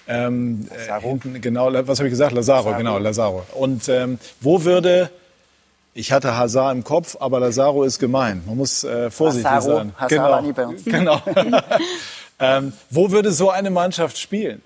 Ähm, äh, hinten, genau, was habe ich gesagt? Lazaro, Lazaro. genau, Lazaro. Und ähm, wo würde... Ich hatte Hazard im Kopf, aber Lazaro ist gemein. Man muss äh, vorsichtig Lazaro, sein. Hazard genau. war nie bei uns. Genau. ähm, wo würde so eine Mannschaft spielen?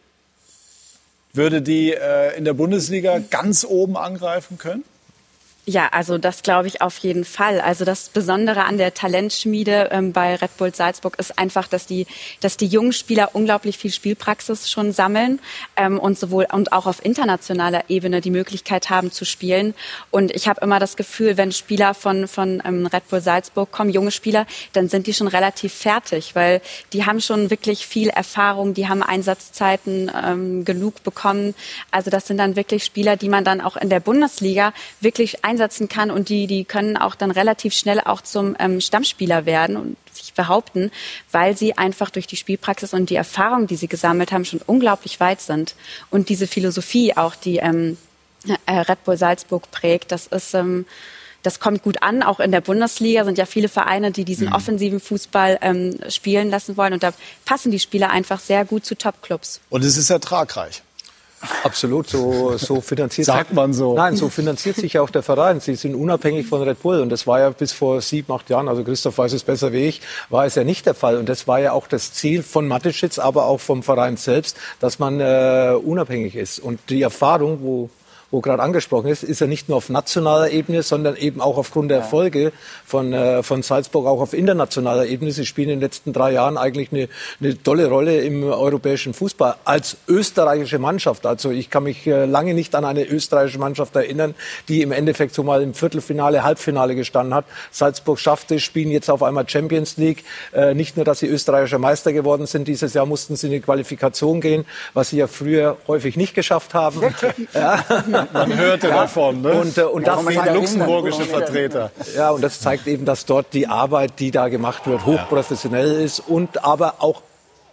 Würde die äh, in der Bundesliga ganz oben angreifen können? Ja, also das glaube ich auf jeden Fall. Also das Besondere an der Talentschmiede ähm, bei Red Bull Salzburg ist einfach, dass die, dass die jungen Spieler unglaublich viel Spielpraxis schon sammeln ähm, und sowohl und auch auf internationaler Ebene die Möglichkeit haben zu spielen. Und ich habe immer das Gefühl, wenn Spieler von von ähm, Red Bull Salzburg kommen, junge Spieler, dann sind die schon relativ fertig, weil die haben schon wirklich viel Erfahrung, die haben Einsatzzeiten ähm, genug bekommen. Also das sind dann wirklich Spieler, die man dann auch in der Bundesliga wirklich einsetzen kann und die, die können auch dann relativ schnell auch zum ähm, Stammspieler werden und sich behaupten, weil sie einfach durch die Spielpraxis und die Erfahrung, die sie gesammelt haben, schon unglaublich weit sind. Und diese Philosophie auch, die ähm, äh, Red Bull Salzburg prägt, das ist... Ähm, Das kommt gut an, auch in der Bundesliga sind ja viele Vereine, die diesen mhm. offensiven Fußball ähm, spielen lassen wollen. Und da passen die Spieler einfach sehr gut zu Top-Clubs. Und es ist ertragreich. Absolut, so, so finanziert sagt man so. Nein, so finanziert sich ja auch der Verein. Sie sind unabhängig von Red Bull und das war ja bis vor sieben, acht Jahren, also Christoph weiß es besser wie ich, war es ja nicht der Fall. Und das war ja auch das Ziel von Mateschitz, aber auch vom Verein selbst, dass man äh, unabhängig ist. Und die Erfahrung, wo wo gerade angesprochen ist, ist ja nicht nur auf nationaler Ebene, sondern eben auch aufgrund der Erfolge von, äh, von Salzburg auch auf internationaler Ebene. Sie spielen in den letzten drei Jahren eigentlich eine, eine tolle Rolle im europäischen Fußball als österreichische Mannschaft. Also ich kann mich äh, lange nicht an eine österreichische Mannschaft erinnern, die im Endeffekt so mal im Viertelfinale, Halbfinale gestanden hat. Salzburg schafft es, spielen jetzt auf einmal Champions League. Äh, nicht nur, dass sie österreichischer Meister geworden sind, dieses Jahr mussten sie in die Qualifikation gehen, was sie ja früher häufig nicht geschafft haben. Ja. Man hörte ja. davon, ne? Und, äh, und das sind luxemburgische Vertreter. Ja, und das zeigt eben, dass dort die Arbeit, die da gemacht wird, hochprofessionell ist und aber auch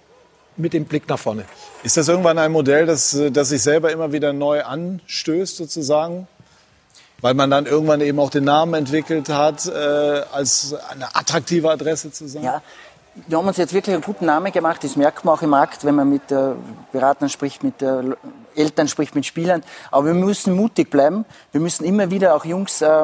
mit dem Blick nach vorne. Ist das irgendwann ein Modell, das, das sich selber immer wieder neu anstößt, sozusagen? Weil man dann irgendwann eben auch den Namen entwickelt hat, äh, als eine attraktive Adresse zu sein? Ja. Wir haben uns jetzt wirklich einen guten Namen gemacht, das merkt man auch im Markt, wenn man mit äh, Beratern spricht, mit äh, Eltern spricht, mit Spielern. Aber wir müssen mutig bleiben, wir müssen immer wieder auch Jungs äh,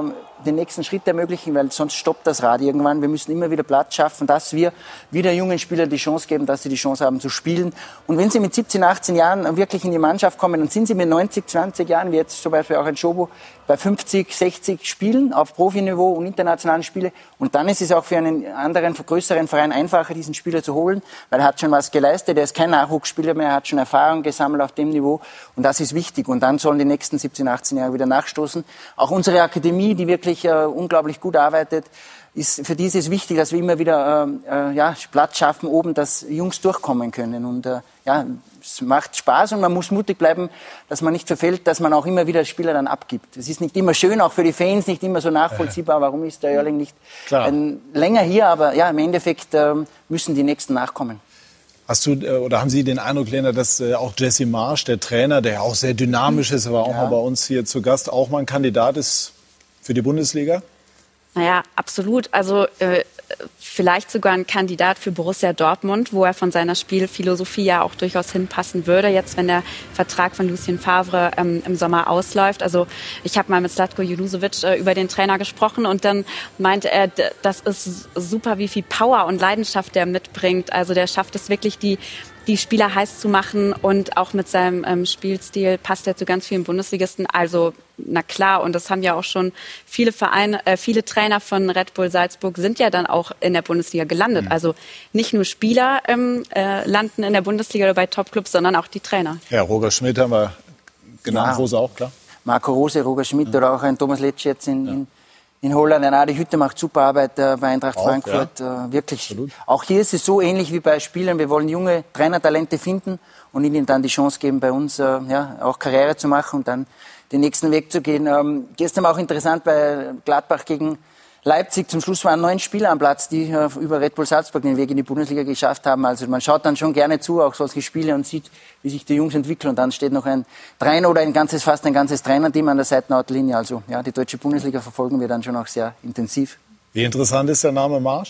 den nächsten Schritt ermöglichen, weil sonst stoppt das Rad irgendwann. Wir müssen immer wieder Platz schaffen, dass wir wieder jungen Spielern die Chance geben, dass sie die Chance haben zu spielen. Und wenn sie mit siebzehn, achtzehn Jahren wirklich in die Mannschaft kommen, dann sind sie mit neunzig, zwanzig Jahren, wie jetzt zum Beispiel auch ein Schobo, bei fünfzig, sechzig Spielen auf Profiniveau und internationalen Spiele. Und dann ist es auch für einen anderen, größeren Verein einfacher, diesen Spieler zu holen, weil er hat schon was geleistet. Er ist kein Nachwuchsspieler mehr, er hat schon Erfahrung gesammelt auf dem Niveau. Und das ist wichtig. Und dann sollen die nächsten siebzehn, achtzehn Jahre wieder nachstoßen. Auch unsere Akademie, die wirklich äh, unglaublich gut arbeitet, ist, für die ist es wichtig, dass wir immer wieder äh, ja, Platz schaffen oben, dass Jungs durchkommen können. Und äh, ja, es macht Spaß und man muss mutig bleiben, dass man nicht verfällt, dass man auch immer wieder Spieler dann abgibt. Es ist nicht immer schön, auch für die Fans nicht immer so nachvollziehbar, warum ist der Erling nicht ein, länger hier, aber ja, im Endeffekt äh, müssen die Nächsten nachkommen. Hast du oder haben Sie den Eindruck, Lena, dass auch Jesse Marsch, der Trainer, der auch sehr dynamisch ist, war auch ja. mal bei uns hier zu Gast, auch mal ein Kandidat ist für die Bundesliga? Naja, absolut. Also äh, vielleicht sogar ein Kandidat für Borussia Dortmund, wo er von seiner Spielphilosophie ja auch durchaus hinpassen würde, jetzt wenn der Vertrag von Lucien Favre ähm, im Sommer ausläuft. Also ich habe mal mit Zlatko Junusovic äh, über den Trainer gesprochen und dann meinte er, d- das ist super, wie viel Power und Leidenschaft der mitbringt. Also der schafft es wirklich, die die Spieler heiß zu machen und auch mit seinem ähm, Spielstil passt er zu ganz vielen Bundesligisten. Also na klar, und das haben ja auch schon viele Vereine, äh, viele Trainer von Red Bull Salzburg sind ja dann auch in der Bundesliga gelandet. Mhm. Also nicht nur Spieler ähm, äh, landen in der Bundesliga oder bei Topclubs, sondern auch die Trainer. Ja, Roger Schmidt haben wir genannt, ja. Rose auch, klar. Marco Rose, Roger Schmidt mhm. oder auch ein Thomas Letsch jetzt in, ja. in In Holland, Adi Hütte macht super Arbeit äh, bei Eintracht auch, Frankfurt. Ja. Äh, wirklich. Absolut. Auch hier ist es so ähnlich wie bei Spielern. Wir wollen junge Trainertalente finden und ihnen dann die Chance geben, bei uns äh, ja, auch Karriere zu machen und dann den nächsten Weg zu gehen. Ähm, gestern war auch interessant bei Gladbach gegen Leipzig. Zum Schluss waren neun Spieler am Platz, die äh, über Red Bull Salzburg den Weg in die Bundesliga geschafft haben. Also man schaut dann schon gerne zu, auch solche Spiele, und sieht, wie sich die Jungs entwickeln. Und dann steht noch ein Trainer oder ein ganzes, fast ein ganzes Trainerteam an der Seitenlinie. Also ja, die deutsche Bundesliga verfolgen wir dann schon auch sehr intensiv. Wie interessant ist der Name Marsch?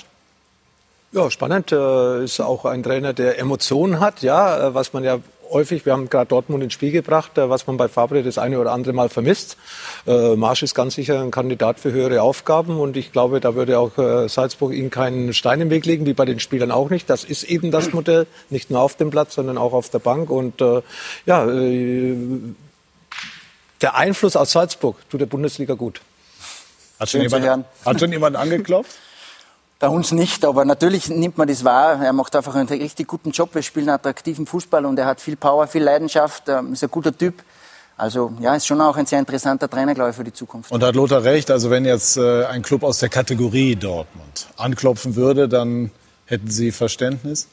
Ja, spannend. Äh, ist auch ein Trainer, der Emotionen hat, ja, was man ja häufig, wir haben gerade Dortmund ins Spiel gebracht, was man bei Favre das eine oder andere Mal vermisst. Äh, Marsch ist ganz sicher ein Kandidat für höhere Aufgaben und ich glaube, da würde auch äh, Salzburg ihm keinen Stein im Weg legen, wie bei den Spielern auch nicht. Das ist eben das Modell, nicht nur auf dem Platz, sondern auch auf der Bank. Und äh, ja, äh, der Einfluss aus Salzburg tut der Bundesliga gut. Hat schon, jemand, hat schon jemand angeklopft? Bei uns nicht, aber natürlich nimmt man das wahr. Er macht einfach einen richtig guten Job. Wir spielen attraktiven Fußball und er hat viel Power, viel Leidenschaft, ist ein guter Typ. Also ja, ist schon auch ein sehr interessanter Trainer, glaube ich, für die Zukunft. Und da hat Lothar recht, also wenn jetzt äh, ein Club aus der Kategorie Dortmund anklopfen würde, dann hätten Sie Verständnis?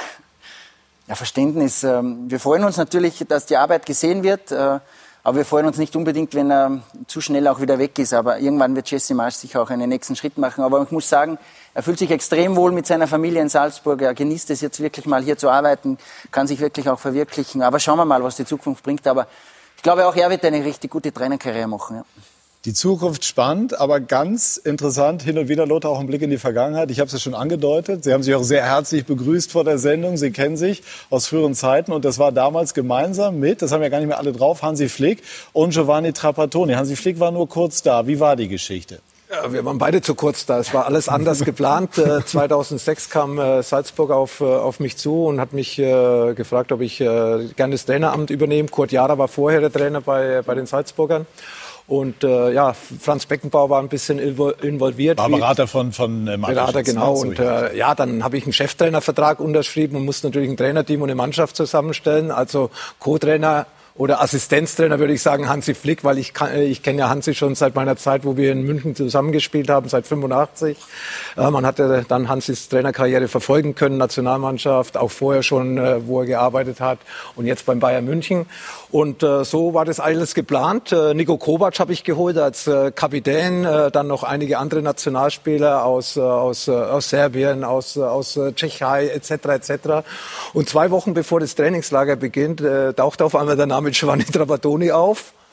Ja, Verständnis. Ähm, wir freuen uns natürlich, dass die Arbeit gesehen wird. Äh, Aber wir freuen uns nicht unbedingt, wenn er zu schnell auch wieder weg ist. Aber irgendwann wird Jesse Marsch sicher auch einen nächsten Schritt machen. Aber ich muss sagen, er fühlt sich extrem wohl mit seiner Familie in Salzburg. Er genießt es jetzt wirklich mal hier zu arbeiten, kann sich wirklich auch verwirklichen. Aber schauen wir mal, was die Zukunft bringt. Aber ich glaube, auch er wird eine richtig gute Trainerkarriere machen. Ja. Die Zukunft spannend, aber ganz interessant, hin und wieder, Lothar, auch ein Blick in die Vergangenheit. Ich habe es ja schon angedeutet. Sie haben sich auch sehr herzlich begrüßt vor der Sendung. Sie kennen sich aus früheren Zeiten. Und das war damals gemeinsam mit, das haben ja gar nicht mehr alle drauf, Hansi Flick und Giovanni Trapattoni. Hansi Flick war nur kurz da. Wie war die Geschichte? Ja, wir waren beide zu kurz da. Es war alles anders geplant. Äh, zweitausendsechs kam äh, Salzburg auf, äh, auf mich zu und hat mich äh, gefragt, ob ich äh, gerne das Traineramt übernehme. Kurt Jara war vorher der Trainer bei, bei den Salzburgern. Und äh, ja, Franz Beckenbauer war ein bisschen involviert. War Berater von von äh, Berater, genau. Und äh, ja, dann habe ich einen Cheftrainervertrag unterschrieben und musste natürlich ein Trainerteam und eine Mannschaft zusammenstellen. Also Co-Trainer oder Assistenztrainer würde ich sagen Hansi Flick, weil ich kann, ich kenne ja Hansi schon seit meiner Zeit, wo wir in München zusammengespielt haben, seit fünfundachtzig. Äh, man hatte dann Hansis Trainerkarriere verfolgen können, Nationalmannschaft, auch vorher schon, äh, wo er gearbeitet hat und jetzt beim Bayern München. Und äh, so war das alles geplant. Äh, Niko Kovac habe ich geholt als äh, Kapitän, äh, dann noch einige andere Nationalspieler aus, äh, aus, äh, aus Serbien, aus, äh, aus äh, Tschechei et cetera et cetera. Und zwei Wochen bevor das Trainingslager beginnt, äh, taucht auf einmal der Name Giovanni Trapattoni auf.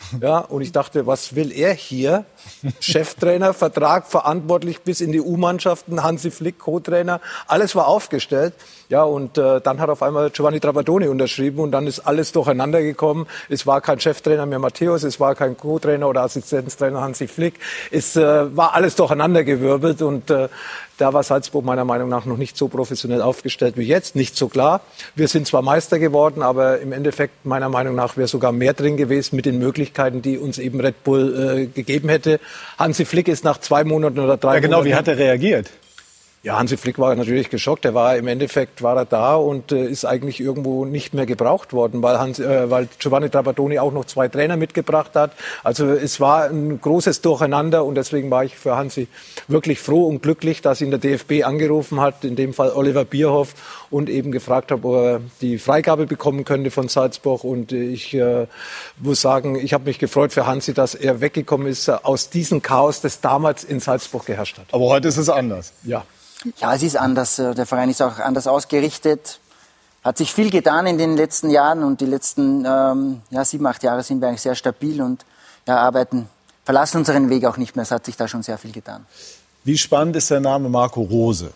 Ja, und ich dachte, was will er hier? Cheftrainer, Vertrag, verantwortlich bis in die U-Mannschaften, Hansi Flick, Co-Trainer, alles war aufgestellt. Ja, und äh, dann hat auf einmal Giovanni Trapattoni unterschrieben und dann ist alles durcheinander gekommen. Es war kein Cheftrainer mehr Matthäus, es war kein Co-Trainer oder Assistenztrainer Hansi Flick. Es äh, war alles durcheinandergewirbelt und äh, da war Salzburg meiner Meinung nach noch nicht so professionell aufgestellt wie jetzt, nicht so klar. Wir sind zwar Meister geworden, aber im Endeffekt meiner Meinung nach wäre sogar mehr drin gewesen mit den Möglichkeiten, die uns eben Red Bull äh, gegeben hätte. Hansi Flick ist nach zwei Monaten oder drei ja, genau, Monaten... Wie hat er reagiert? Ja, Hansi Flick war natürlich geschockt. Er war im Endeffekt war er da und äh, ist eigentlich irgendwo nicht mehr gebraucht worden, weil, Hans, äh, weil Giovanni Trapattoni auch noch zwei Trainer mitgebracht hat. Also es war ein großes Durcheinander und deswegen war ich für Hansi wirklich froh und glücklich, dass ihn der D F B angerufen hat, in dem Fall Oliver Bierhoff, und eben gefragt hat, ob er die Freigabe bekommen könnte von Salzburg. Und ich äh, muss sagen, ich habe mich gefreut für Hansi, dass er weggekommen ist aus diesem Chaos, das damals in Salzburg geherrscht hat. Aber heute ist es anders. Ja. Ja, es ist anders. Der Verein ist auch anders ausgerichtet. Hat sich viel getan in den letzten Jahren und die letzten ähm, ja, sieben, acht Jahre sind wir eigentlich sehr stabil und ja, arbeiten, verlassen unseren Weg auch nicht mehr. Es hat sich da schon sehr viel getan. Wie spannend ist der Name Marco Rose?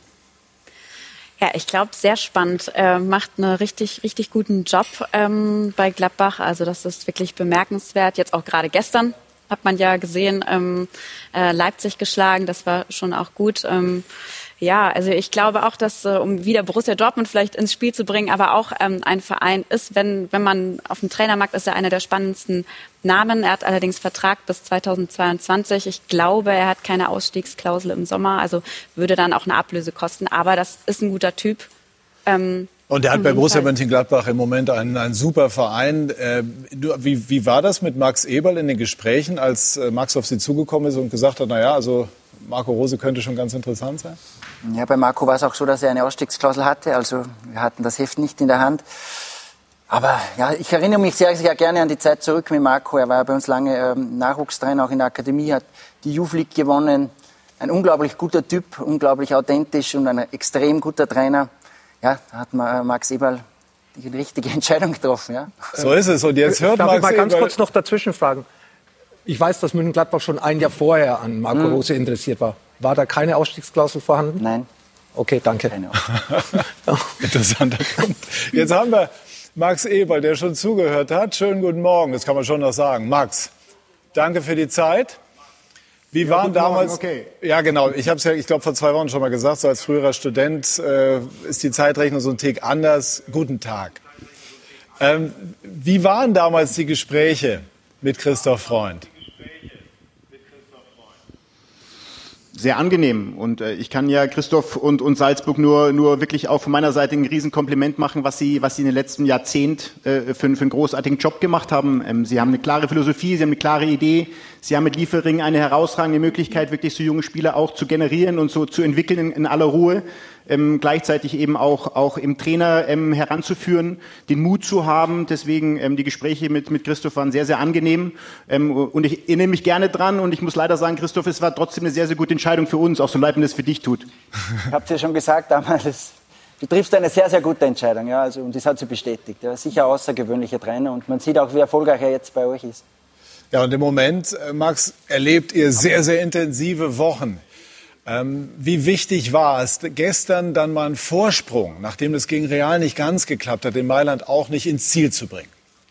Ja, ich glaube, sehr spannend. Er macht einen richtig, richtig guten Job ähm, bei Gladbach. Also das ist wirklich bemerkenswert. Jetzt auch gerade gestern hat man ja gesehen, ähm, äh, Leipzig geschlagen. Das war schon auch gut. Ähm, Ja, also ich glaube auch, dass, äh, um wieder Borussia Dortmund vielleicht ins Spiel zu bringen, aber auch ähm, ein Verein ist, wenn wenn man auf dem Trainermarkt ist, er einer der spannendsten Namen. Er hat allerdings Vertrag bis zweitausendzweiundzwanzig. Ich glaube, er hat keine Ausstiegsklausel im Sommer, also würde dann auch eine Ablöse kosten. Aber das ist ein guter Typ. Ähm, Und er hat bei Borussia Mönchengladbach im Moment einen, einen super Verein. Äh, du, wie, wie war das mit Max Eberl in den Gesprächen, als äh, Max auf Sie zugekommen ist und gesagt hat, na ja, also Marco Rose könnte schon ganz interessant sein? Ja, bei Marco war es auch so, dass er eine Ausstiegsklausel hatte. Also wir hatten das Heft nicht in der Hand. Aber ja, ich erinnere mich sehr, sehr gerne an die Zeit zurück mit Marco. Er war bei uns lange ähm, Nachwuchstrainer, auch in der Akademie, hat die Youth League gewonnen. Ein unglaublich guter Typ, unglaublich authentisch und ein extrem guter Trainer. Ja, da hat Max Eberl die richtige Entscheidung getroffen. Ja. So ist es. Und jetzt hört Darf Max ich mal ganz Eberl kurz noch dazwischen fragen? Ich weiß, dass Mönchengladbach schon ein Jahr vorher an Marco Hm. Rose interessiert war. War da keine Ausstiegsklausel vorhanden? Nein. Okay, danke. Keine Interessanter Punkt. Jetzt haben wir Max Eberl, der schon zugehört hat. Schönen guten Morgen, das kann man schon noch sagen. Max, danke für die Zeit. Wie ja, waren damals? Morgen, okay. Ja, genau. Ich habe es ja, ich glaube, vor zwei Wochen schon mal gesagt. So als früherer Student äh, ist die Zeitrechnung so ein Tick anders. Guten Tag. Ähm, wie waren damals die Gespräche mit Christoph Freund? Sehr angenehm. Und äh, ich kann ja Christoph und, und Salzburg nur, nur wirklich auch von meiner Seite ein Riesenkompliment machen, was sie, was sie in den letzten Jahrzehnt äh, für, für einen großartigen Job gemacht haben. Ähm, sie haben eine klare Philosophie, sie haben eine klare Idee. Sie haben mit Liefering eine herausragende Möglichkeit, wirklich so junge Spieler auch zu generieren und so zu entwickeln in, in aller Ruhe. Ähm, gleichzeitig eben auch, auch im Trainer ähm, heranzuführen, den Mut zu haben. Deswegen ähm, die Gespräche mit, mit Christoph waren sehr, sehr angenehm. Ähm, und ich erinnere mich gerne dran. Und ich muss leider sagen, Christoph, es war trotzdem eine sehr, sehr gute Entscheidung für uns, auch so leid mir das für dich tut. Ich habe es ja schon gesagt damals, du triffst eine sehr, sehr gute Entscheidung. Ja, also, und das hat sie bestätigt. Er ist sicher ein außergewöhnlicher Trainer. Und man sieht auch, wie erfolgreich er jetzt bei euch ist. Ja, und im Moment, Max, erlebt ihr sehr, sehr intensive Wochen. Ähm, wie wichtig war es, gestern dann mal einen Vorsprung, nachdem es gegen Real nicht ganz geklappt hat, in Mailand auch nicht ins Ziel zu bringen?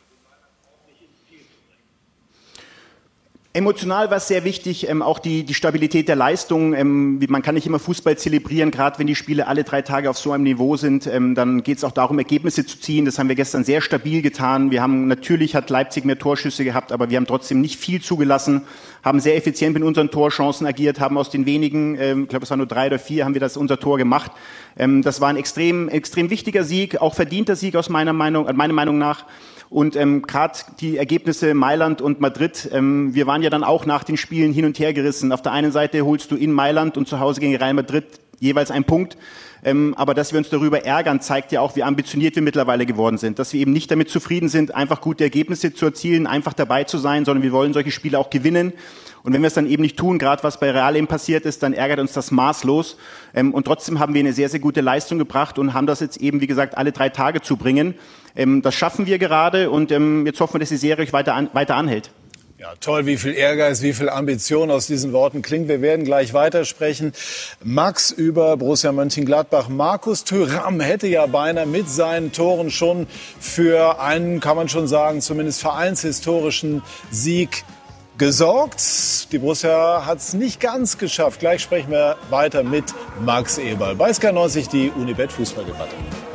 Emotional war es sehr wichtig, ähm, auch die, die Stabilität der Leistung. Ähm, man kann nicht immer Fußball zelebrieren, gerade wenn die Spiele alle drei Tage auf so einem Niveau sind. Ähm, dann geht es auch darum, Ergebnisse zu ziehen. Das haben wir gestern sehr stabil getan. Wir haben natürlich hat Leipzig mehr Torschüsse gehabt, aber wir haben trotzdem nicht viel zugelassen, haben sehr effizient mit unseren Torchancen agiert, haben aus den wenigen, ähm, ich glaube es waren nur drei oder vier, haben wir das unser Tor gemacht. Ähm, das war ein extrem, extrem wichtiger Sieg, auch verdienter Sieg aus meiner Meinung, meiner Meinung nach. Und ähm, gerade die Ergebnisse Mailand und Madrid, ähm, wir waren ja dann auch nach den Spielen hin und her gerissen. Auf der einen Seite holst du in Mailand und zu Hause gegen Real Madrid jeweils einen Punkt. Ähm, aber dass wir uns darüber ärgern, zeigt ja auch, wie ambitioniert wir mittlerweile geworden sind. Dass wir eben nicht damit zufrieden sind, einfach gute Ergebnisse zu erzielen, einfach dabei zu sein, sondern wir wollen solche Spiele auch gewinnen. Und wenn wir es dann eben nicht tun, gerade was bei Real eben passiert ist, dann ärgert uns das maßlos. Ähm, und trotzdem haben wir eine sehr, sehr gute Leistung gebracht und haben das jetzt eben, wie gesagt, alle drei Tage zu bringen. Ähm, das schaffen wir gerade und ähm, jetzt hoffen wir, dass die Serie euch weiter, an, weiter anhält. Ja, toll, wie viel Ehrgeiz, wie viel Ambition aus diesen Worten klingt. Wir werden gleich weitersprechen. Max über Borussia Mönchengladbach. Markus Thuram hätte ja beinahe mit seinen Toren schon für einen, kann man schon sagen, zumindest vereinshistorischen Sieg gesorgt. Die Borussia hat es nicht ganz geschafft. Gleich sprechen wir weiter mit Max Eberl. Bei Sky neunzig die Unibet Fußballdebatte.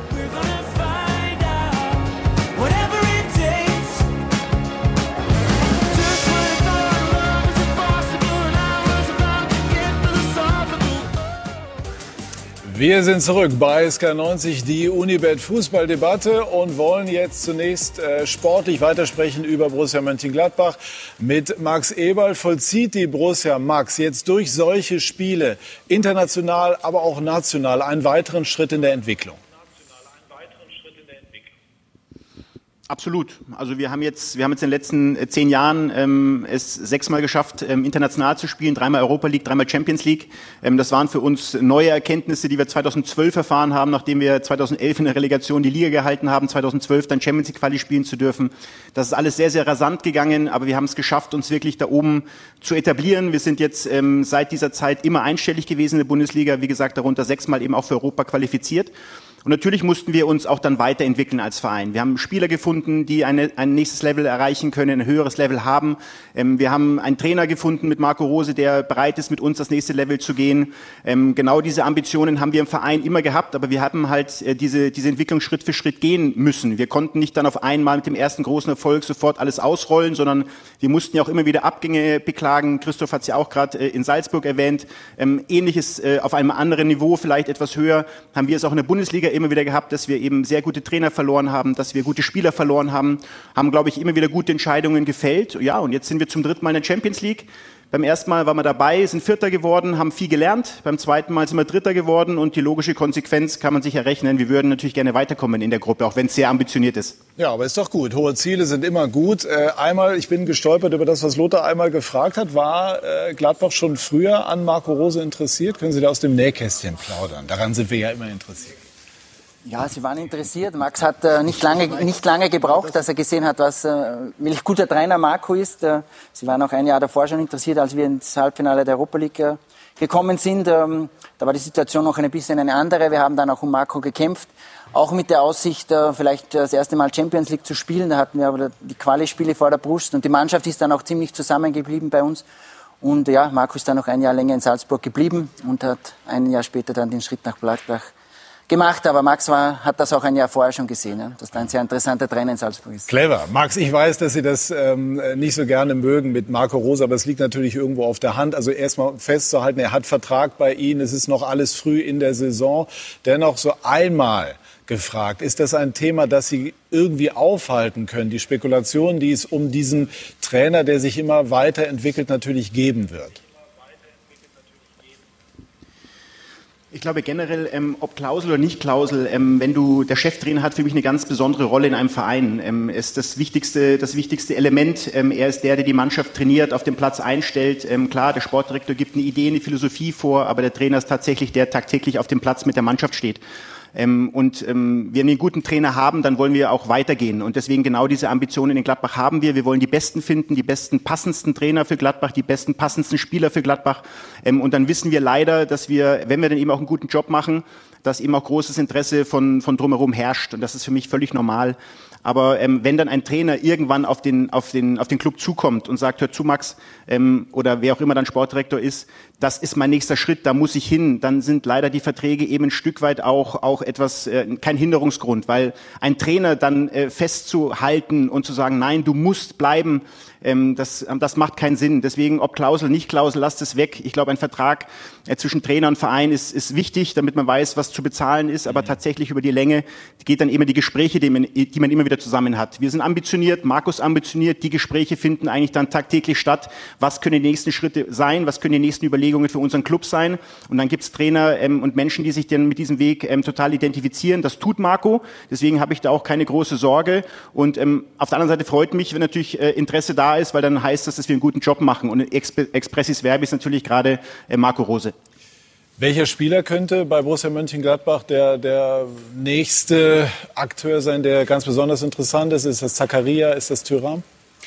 Wir sind zurück bei Sky neunzig, die Unibet Fußballdebatte und wollen jetzt zunächst äh, sportlich weitersprechen über Borussia Mönchengladbach mit Max Eberl. Vollzieht die Borussia, Max, jetzt durch solche Spiele international, aber auch national einen weiteren Schritt in der Entwicklung? Absolut. Also wir haben jetzt, wir haben jetzt in den letzten äh, zehn Jahren ähm, es sechsmal geschafft, ähm, international zu spielen, dreimal Europa League, dreimal Champions League. Ähm, das waren für uns neue Erkenntnisse, die wir zweitausendzwölf erfahren haben, nachdem wir zweitausendelf in der Relegation die Liga gehalten haben, zweitausendzwölf dann Champions League Quali spielen zu dürfen. Das ist alles sehr, sehr rasant gegangen, aber wir haben es geschafft, uns wirklich da oben zu etablieren. Wir sind jetzt ähm, seit dieser Zeit immer einstellig gewesen in der Bundesliga, wie gesagt, darunter sechsmal eben auch für Europa qualifiziert. Und natürlich mussten wir uns auch dann weiterentwickeln als Verein. Wir haben Spieler gefunden, die eine, ein nächstes Level erreichen können, ein höheres Level haben. Ähm, wir haben einen Trainer gefunden mit Marco Rose, der bereit ist, mit uns das nächste Level zu gehen. Ähm, genau diese Ambitionen haben wir im Verein immer gehabt, aber wir haben halt äh, diese, diese Entwicklung Schritt für Schritt gehen müssen. Wir konnten nicht dann auf einmal mit dem ersten großen Erfolg sofort alles ausrollen, sondern wir mussten ja auch immer wieder Abgänge beklagen. Christoph hat es ja auch gerade äh, in Salzburg erwähnt. Ähm, Ähnliches äh, auf einem anderen Niveau, vielleicht etwas höher, haben wir es auch in der Bundesliga immer wieder gehabt, dass wir eben sehr gute Trainer verloren haben, dass wir gute Spieler verloren haben, haben, glaube ich, immer wieder gute Entscheidungen gefällt. Ja, und jetzt sind wir zum dritten Mal in der Champions League. Beim ersten Mal waren wir dabei, sind Vierter geworden, haben viel gelernt. Beim zweiten Mal sind wir Dritter geworden und die logische Konsequenz kann man sich errechnen. Wir würden natürlich gerne weiterkommen in der Gruppe, auch wenn es sehr ambitioniert ist. Ja, aber ist doch gut. Hohe Ziele sind immer gut. Äh, einmal, ich bin gestolpert über das, was Lothar einmal gefragt hat. War äh, Gladbach schon früher an Marco Rose interessiert? Können Sie da aus dem Nähkästchen plaudern? Daran sind wir ja immer interessiert. Ja, sie waren interessiert. Max hat äh, nicht lange nicht lange gebraucht, dass er gesehen hat, was äh, welch guter Trainer Marco ist. Äh, sie waren auch ein Jahr davor schon interessiert, als wir ins Halbfinale der Europa League äh, gekommen sind. Ähm, da war die Situation noch ein bisschen eine andere. Wir haben dann auch um Marco gekämpft, auch mit der Aussicht, äh, vielleicht das erste Mal Champions League zu spielen. Da hatten wir aber die Quali-Spiele vor der Brust und die Mannschaft ist dann auch ziemlich zusammengeblieben bei uns. Und ja, Marco ist dann noch ein Jahr länger in Salzburg geblieben und hat ein Jahr später dann den Schritt nach Gladbach gemacht, aber Max war, hat das auch ein Jahr vorher schon gesehen, ja, dass da ein sehr interessanter Trainer in Salzburg ist. Clever. Max, ich weiß, dass Sie das ähm, nicht so gerne mögen mit Marco Rose, aber es liegt natürlich irgendwo auf der Hand. Also erstmal festzuhalten, er hat Vertrag bei Ihnen, es ist noch alles früh in der Saison. Dennoch so einmal gefragt, ist das ein Thema, das Sie irgendwie aufhalten können? Die Spekulation, die es um diesen Trainer, der sich immer weiterentwickelt, natürlich geben wird. Ich glaube generell, ähm, ob Klausel oder nicht Klausel, ähm, wenn du, der Cheftrainer hat für mich eine ganz besondere Rolle in einem Verein, ähm, ist das wichtigste, das wichtigste Element. Ähm, er ist der, der die Mannschaft trainiert, auf dem Platz einstellt. Ähm, klar, der Sportdirektor gibt eine Idee, eine Philosophie vor, aber der Trainer ist tatsächlich der, der tagtäglich auf dem Platz mit der Mannschaft steht. Ähm, und ähm, wenn wir einen guten Trainer haben, dann wollen wir auch weitergehen. Und deswegen genau diese Ambitionen in Gladbach haben wir. Wir wollen die Besten finden, die besten, passendsten Trainer für Gladbach, die besten, passendsten Spieler für Gladbach. Ähm, und dann wissen wir leider, dass wir, wenn wir dann eben auch einen guten Job machen, dass eben auch großes Interesse von, von drumherum herrscht. Und das ist für mich völlig normal. Aber ähm, wenn dann ein Trainer irgendwann auf den, auf den, auf den Club zukommt und sagt, hör zu Max, ähm, oder wer auch immer dann Sportdirektor ist, das ist mein nächster Schritt, da muss ich hin, dann sind leider die Verträge eben ein Stück weit auch, auch etwas, äh, kein Hinderungsgrund, weil ein Trainer dann äh, festzuhalten und zu sagen, nein, du musst bleiben, ähm, das, das macht keinen Sinn. Deswegen, ob Klausel, nicht Klausel, lasst es weg. Ich glaube, ein Vertrag äh, zwischen Trainer und Verein ist, ist wichtig, damit man weiß, was zu bezahlen ist, aber tatsächlich über die Länge geht dann immer die Gespräche, die man, die man immer wieder zusammen hat. Wir sind ambitioniert, Markus ambitioniert, die Gespräche finden eigentlich dann tagtäglich statt. Was können die nächsten Schritte sein? Was können die nächsten Überlegungen für unseren Club sein? Und dann gibt es Trainer ähm, und Menschen, die sich dann mit diesem Weg ähm, total identifizieren. Das tut Marco. Deswegen habe ich da auch keine große Sorge. Und ähm, auf der anderen Seite freut mich, wenn natürlich äh, Interesse da ist, weil dann heißt das, dass wir einen guten Job machen. Und Exp- expressis verbis natürlich gerade äh, Marco Rose. Welcher Spieler könnte bei Borussia Mönchengladbach der, der nächste Akteur sein, der ganz besonders interessant ist? Ist das Zakaria, ist das Thuram?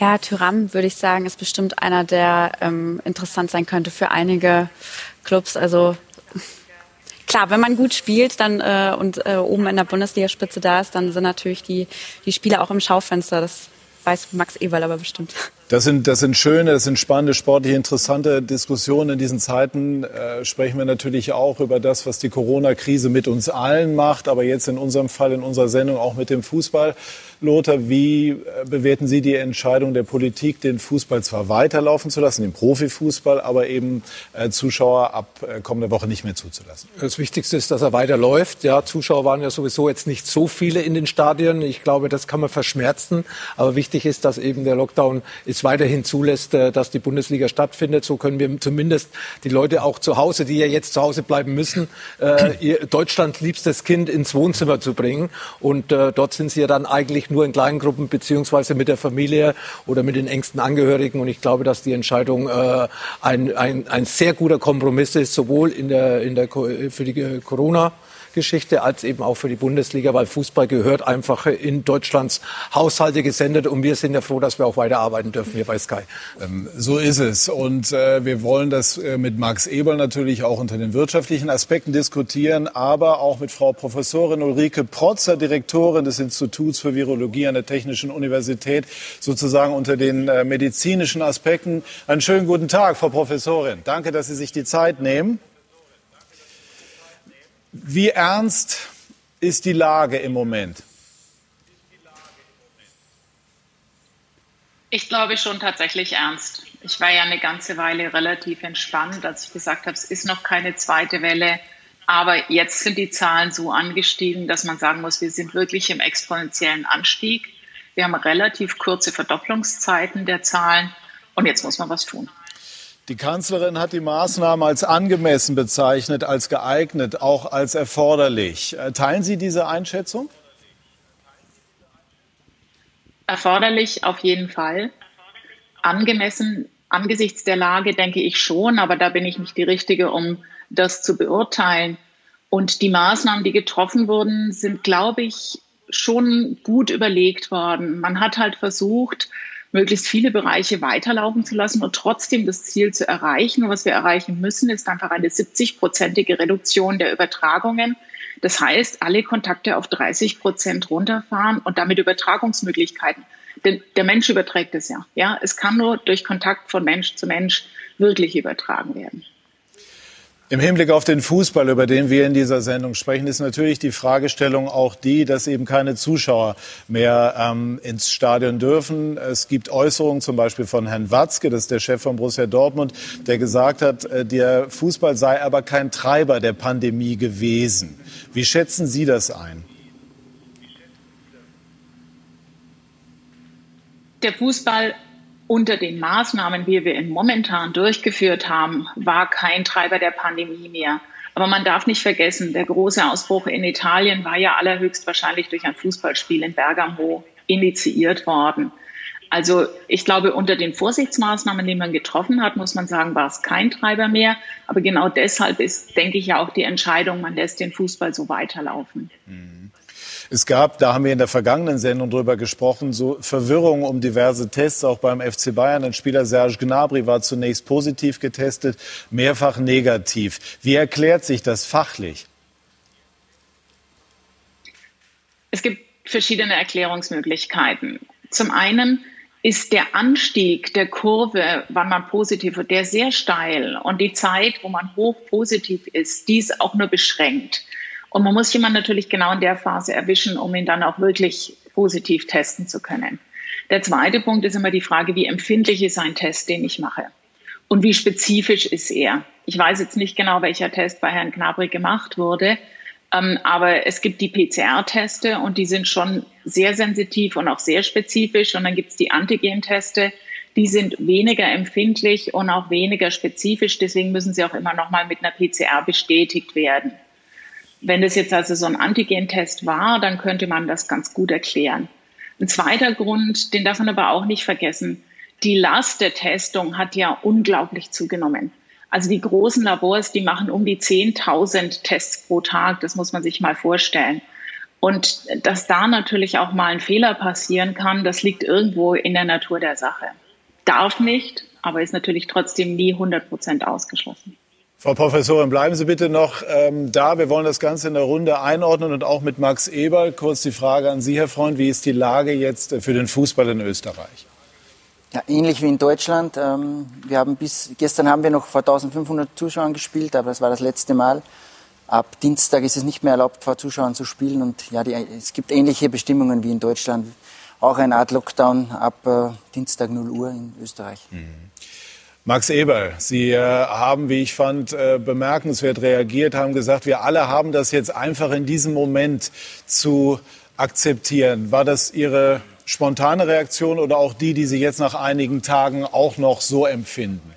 Ja, Thuram, würde ich sagen, ist bestimmt einer, der ähm, interessant sein könnte für einige Clubs. Also klar, wenn man gut spielt dann äh, und äh, oben in der Bundesligaspitze da ist, dann sind natürlich die, die Spieler auch im Schaufenster. Das weiß Max Eberl aber bestimmt. Das sind, das sind schöne, das sind spannende, sportlich interessante Diskussionen. In diesen Zeiten äh, sprechen wir natürlich auch über das, was die Corona-Krise mit uns allen macht, aber jetzt in unserem Fall, in unserer Sendung auch mit dem Fußball. Lothar, wie bewerten Sie die Entscheidung der Politik, den Fußball zwar weiterlaufen zu lassen, den Profifußball, aber eben äh, Zuschauer ab äh, kommender Woche nicht mehr zuzulassen? Das Wichtigste ist, dass er weiterläuft. Ja, Zuschauer waren ja sowieso jetzt nicht so viele in den Stadien. Ich glaube, das kann man verschmerzen. Aber wichtig ist, dass eben der Lockdown es weiterhin zulässt, äh, dass die Bundesliga stattfindet. So können wir zumindest die Leute auch zu Hause, die ja jetzt zu Hause bleiben müssen, äh, ihr Deutschland liebstes Kind ins Wohnzimmer zu bringen. Und äh, dort sind sie ja dann eigentlich nur in kleinen Gruppen beziehungsweise mit der Familie oder mit den engsten Angehörigen. Und ich glaube, dass die Entscheidung äh, ein, ein, ein sehr guter Kompromiss ist, sowohl in der, in der, für die Corona Geschichte als eben auch für die Bundesliga, weil Fußball gehört einfach in Deutschlands Haushalte gesendet und wir sind ja froh, dass wir auch weiterarbeiten dürfen hier bei Sky. Ähm, so ist es und äh, wir wollen das äh, mit Max Eberl natürlich auch unter den wirtschaftlichen Aspekten diskutieren, aber auch mit Frau Professorin Ulrike Protzer, Direktorin des Instituts für Virologie an der Technischen Universität, sozusagen unter den äh, medizinischen Aspekten. Einen schönen guten Tag, Frau Professorin. Danke, dass Sie sich die Zeit nehmen. Wie ernst ist die Lage im Moment? Ich glaube schon tatsächlich ernst. Ich war ja eine ganze Weile relativ entspannt, als ich gesagt habe, es ist noch keine zweite Welle. Aber jetzt sind die Zahlen so angestiegen, dass man sagen muss, wir sind wirklich im exponentiellen Anstieg. Wir haben relativ kurze Verdopplungszeiten der Zahlen und jetzt muss man was tun. Die Kanzlerin hat die Maßnahmen als angemessen bezeichnet, als geeignet, auch als erforderlich. Teilen Sie diese Einschätzung? Erforderlich auf jeden Fall. Angemessen angesichts der Lage denke ich schon, aber da bin ich nicht die Richtige, um das zu beurteilen. Und die Maßnahmen, die getroffen wurden, sind, glaube ich, schon gut überlegt worden. Man hat halt versucht, möglichst viele Bereiche weiterlaufen zu lassen und trotzdem das Ziel zu erreichen. Und was wir erreichen müssen, ist einfach eine siebzig-prozentige Reduktion der Übertragungen. Das heißt, alle Kontakte auf dreißig Prozent runterfahren und damit Übertragungsmöglichkeiten. Denn der Mensch überträgt es ja. Ja, es kann nur durch Kontakt von Mensch zu Mensch wirklich übertragen werden. Im Hinblick auf den Fußball, über den wir in dieser Sendung sprechen, ist natürlich die Fragestellung auch die, dass eben keine Zuschauer mehr ähm, ins Stadion dürfen. Es gibt Äußerungen zum Beispiel von Herrn Watzke, das ist der Chef von Borussia Dortmund, der gesagt hat, äh, der Fußball sei aber kein Treiber der Pandemie gewesen. Wie schätzen Sie das ein? Der Fußball unter den Maßnahmen, wie wir ihn momentan durchgeführt haben, war kein Treiber der Pandemie mehr. Aber man darf nicht vergessen, der große Ausbruch in Italien war ja allerhöchstwahrscheinlich durch ein Fußballspiel in Bergamo initiiert worden. Also ich glaube, unter den Vorsichtsmaßnahmen, die man getroffen hat, muss man sagen, war es kein Treiber mehr. Aber genau deshalb ist, denke ich, ja auch die Entscheidung, man lässt den Fußball so weiterlaufen. Mhm. Es gab, da haben wir in der vergangenen Sendung drüber gesprochen, so Verwirrung um diverse Tests, auch beim F C Bayern. Ein Spieler, Serge Gnabry, war zunächst positiv getestet, mehrfach negativ. Wie erklärt sich das fachlich? Es gibt verschiedene Erklärungsmöglichkeiten. Zum einen ist der Anstieg der Kurve, wann man positiv wird, der sehr steil. Und die Zeit, wo man hoch positiv ist, die ist auch nur beschränkt. Und man muss jemanden natürlich genau in der Phase erwischen, um ihn dann auch wirklich positiv testen zu können. Der zweite Punkt ist immer die Frage, wie empfindlich ist ein Test, den ich mache? Und wie spezifisch ist er? Ich weiß jetzt nicht genau, welcher Test bei Herrn Gnabry gemacht wurde, ähm, aber es gibt die P C R-Teste und die sind schon sehr sensitiv und auch sehr spezifisch. Und dann gibt es die Antigen-Teste, die sind weniger empfindlich und auch weniger spezifisch. Deswegen müssen sie auch immer noch mal mit einer P C R bestätigt werden. Wenn das jetzt also so ein Antigen-Test war, dann könnte man das ganz gut erklären. Ein zweiter Grund, den darf man aber auch nicht vergessen. Die Last der Testung hat ja unglaublich zugenommen. Also die großen Labors, die machen um die zehntausend Tests pro Tag. Das muss man sich mal vorstellen. Und dass da natürlich auch mal ein Fehler passieren kann, das liegt irgendwo in der Natur der Sache. Darf nicht, aber ist natürlich trotzdem nie hundert Prozent ausgeschlossen. Frau Professorin, bleiben Sie bitte noch ähm, da. Wir wollen das Ganze in der Runde einordnen und auch mit Max Eberl. Kurz die Frage an Sie, Herr Freund. Wie ist die Lage jetzt für den Fußball in Österreich? Ja, ähnlich wie in Deutschland. Ähm, wir haben bis gestern haben wir noch vor eintausendfünfhundert Zuschauern gespielt, aber das war das letzte Mal. Ab Dienstag ist es nicht mehr erlaubt, vor Zuschauern zu spielen. Und ja, die, es gibt ähnliche Bestimmungen wie in Deutschland. Auch eine Art Lockdown ab äh, Dienstag null Uhr in Österreich. Mhm. Max Eberl, Sie äh, haben, wie ich fand, äh, bemerkenswert reagiert, haben gesagt, wir alle haben das jetzt einfach in diesem Moment zu akzeptieren. War das Ihre spontane Reaktion oder auch die, die Sie jetzt nach einigen Tagen auch noch so empfinden?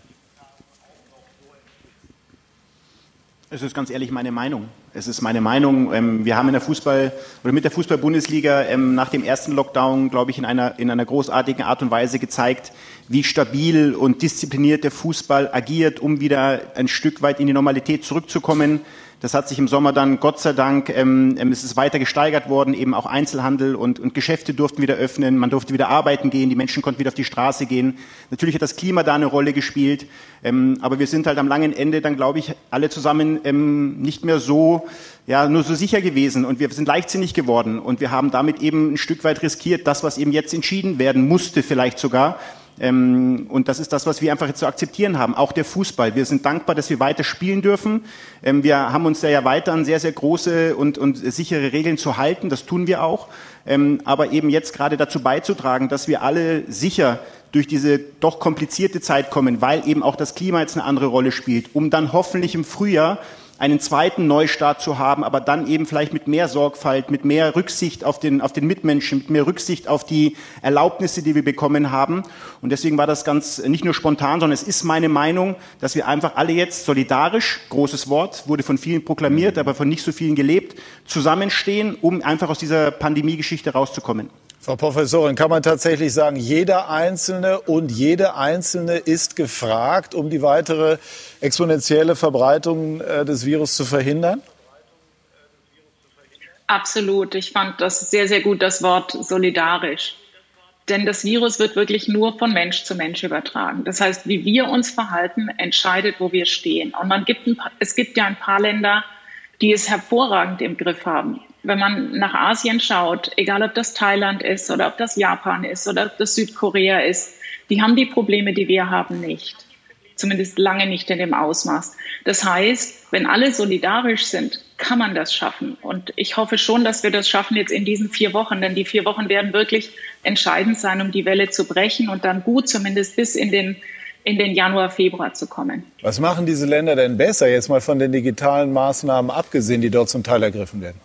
Es ist ganz ehrlich meine Meinung. Es ist meine Meinung. Wir haben in der Fußball oder mit der Fußball-Bundesliga nach dem ersten Lockdown, glaube ich, in einer, in einer großartigen Art und Weise gezeigt, wie stabil und diszipliniert der Fußball agiert, um wieder ein Stück weit in die Normalität zurückzukommen. Das hat sich im Sommer dann, Gott sei Dank, ähm, es ist weiter gesteigert worden, eben auch Einzelhandel und, und Geschäfte durften wieder öffnen, man durfte wieder arbeiten gehen, die Menschen konnten wieder auf die Straße gehen. Natürlich hat das Klima da eine Rolle gespielt, ähm, aber wir sind halt am langen Ende dann, glaube ich, alle zusammen ähm, nicht mehr so, ja, nur so sicher gewesen und wir sind leichtsinnig geworden und wir haben damit eben ein Stück weit riskiert, das, was eben jetzt entschieden werden musste, vielleicht sogar. Ähm, und das ist das, was wir einfach jetzt zu akzeptieren haben. Auch der Fußball. Wir sind dankbar, dass wir weiter spielen dürfen. Ähm, wir haben uns da ja weiter an sehr, sehr große und, und sichere Regeln zu halten. Das tun wir auch. Ähm, aber eben jetzt gerade dazu beizutragen, dass wir alle sicher durch diese doch komplizierte Zeit kommen, weil eben auch das Klima jetzt eine andere Rolle spielt, um dann hoffentlich im Frühjahr einen zweiten Neustart zu haben, aber dann eben vielleicht mit mehr Sorgfalt, mit mehr Rücksicht auf den, auf den Mitmenschen, mit mehr Rücksicht auf die Erlaubnisse, die wir bekommen haben. Und deswegen war das ganz nicht nur spontan, sondern es ist meine Meinung, dass wir einfach alle jetzt solidarisch, großes Wort, wurde von vielen proklamiert, aber von nicht so vielen gelebt, zusammenstehen, um einfach aus dieser Pandemie-Geschichte rauszukommen. Frau Professorin, kann man tatsächlich sagen, jeder Einzelne und jede Einzelne ist gefragt, um die weitere exponentielle Verbreitung äh, des Virus zu verhindern? Absolut. Ich fand das sehr, sehr gut, das Wort solidarisch. Denn das Virus wird wirklich nur von Mensch zu Mensch übertragen. Das heißt, wie wir uns verhalten, entscheidet, wo wir stehen. Und man gibt ein paar, es gibt ja ein paar Länder, die es hervorragend im Griff haben. Wenn man nach Asien schaut, egal ob das Thailand ist oder ob das Japan ist oder ob das Südkorea ist, die haben die Probleme, die wir haben, nicht. Zumindest lange nicht in dem Ausmaß. Das heißt, wenn alle solidarisch sind, kann man das schaffen. Und ich hoffe schon, dass wir das schaffen jetzt in diesen vier Wochen. Denn die vier Wochen werden wirklich entscheidend sein, um die Welle zu brechen und dann gut zumindest bis in den in den Januar, Februar zu kommen. Was machen diese Länder denn besser, jetzt mal von den digitalen Maßnahmen abgesehen, die dort zum Teil ergriffen werden?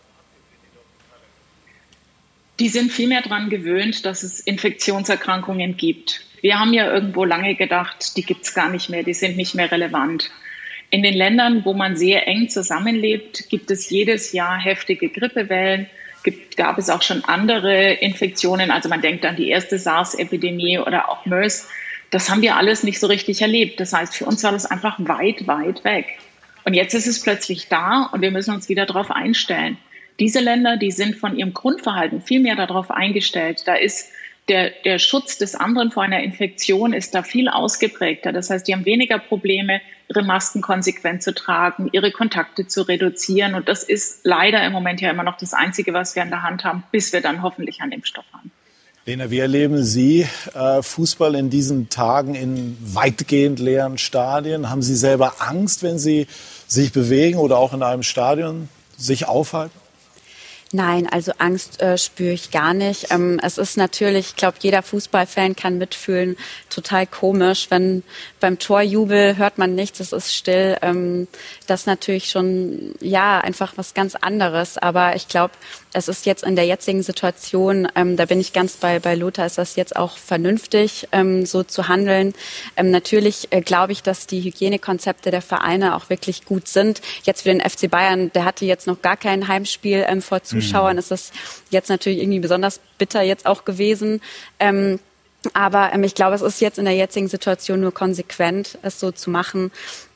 Die sind viel mehr daran gewöhnt, dass es Infektionserkrankungen gibt. Wir haben ja irgendwo lange gedacht, die gibt es gar nicht mehr, die sind nicht mehr relevant. In den Ländern, wo man sehr eng zusammenlebt, gibt es jedes Jahr heftige Grippewellen. Gibt, gab es auch schon andere Infektionen, also man denkt an die erste SARS-Epidemie oder auch MERS. Das haben wir alles nicht so richtig erlebt. Das heißt, für uns war das einfach weit, weit weg. Und jetzt ist es plötzlich da und wir müssen uns wieder darauf einstellen. Diese Länder, die sind von ihrem Grundverhalten viel mehr darauf eingestellt. Da ist der, der Schutz des anderen vor einer Infektion ist da viel ausgeprägter. Das heißt, die haben weniger Probleme, ihre Masken konsequent zu tragen, ihre Kontakte zu reduzieren. Und das ist leider im Moment ja immer noch das Einzige, was wir in der Hand haben, bis wir dann hoffentlich einen Impfstoff haben. Lena, wie erleben Sie äh, Fußball in diesen Tagen in weitgehend leeren Stadien? Haben Sie selber Angst, wenn Sie sich bewegen oder auch in einem Stadion sich aufhalten? Nein, also Angst äh, spüre ich gar nicht. Ähm, es ist natürlich, ich glaube, jeder Fußballfan kann mitfühlen, total komisch, wenn beim Torjubel hört man nichts, es ist still. Ähm, das ist natürlich schon, ja, einfach was ganz anderes. Aber ich glaube, es ist jetzt in der jetzigen Situation, ähm, da bin ich ganz bei, bei Lothar, ist das jetzt auch vernünftig, ähm, so zu handeln. Ähm, natürlich äh, glaube ich, dass die Hygienekonzepte der Vereine auch wirklich gut sind. Jetzt für den F C Bayern, der hatte jetzt noch gar kein Heimspiel ähm, vor Zuschauern, mhm. ist das jetzt natürlich irgendwie besonders bitter jetzt auch gewesen. Ähm, Aber ähm, ich glaube, es ist jetzt in der jetzigen Situation nur konsequent, es so zu machen.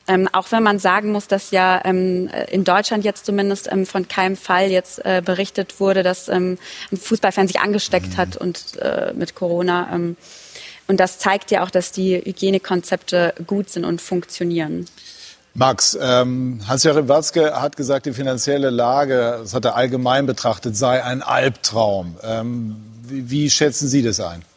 Ähm, auch wenn man sagen muss, dass ja ähm, in Deutschland jetzt zumindest ähm, von keinem Fall jetzt äh, berichtet wurde, dass ähm, ein Fußballfan sich angesteckt hat und äh, mit Corona. Ähm, und das zeigt ja auch, dass die Hygienekonzepte gut sind und funktionieren. Max, ähm, Hans-Joachim Watzke hat gesagt, die finanzielle Lage, das hat er allgemein betrachtet, sei ein Albtraum. Ähm, wie, wie schätzen Sie das ein?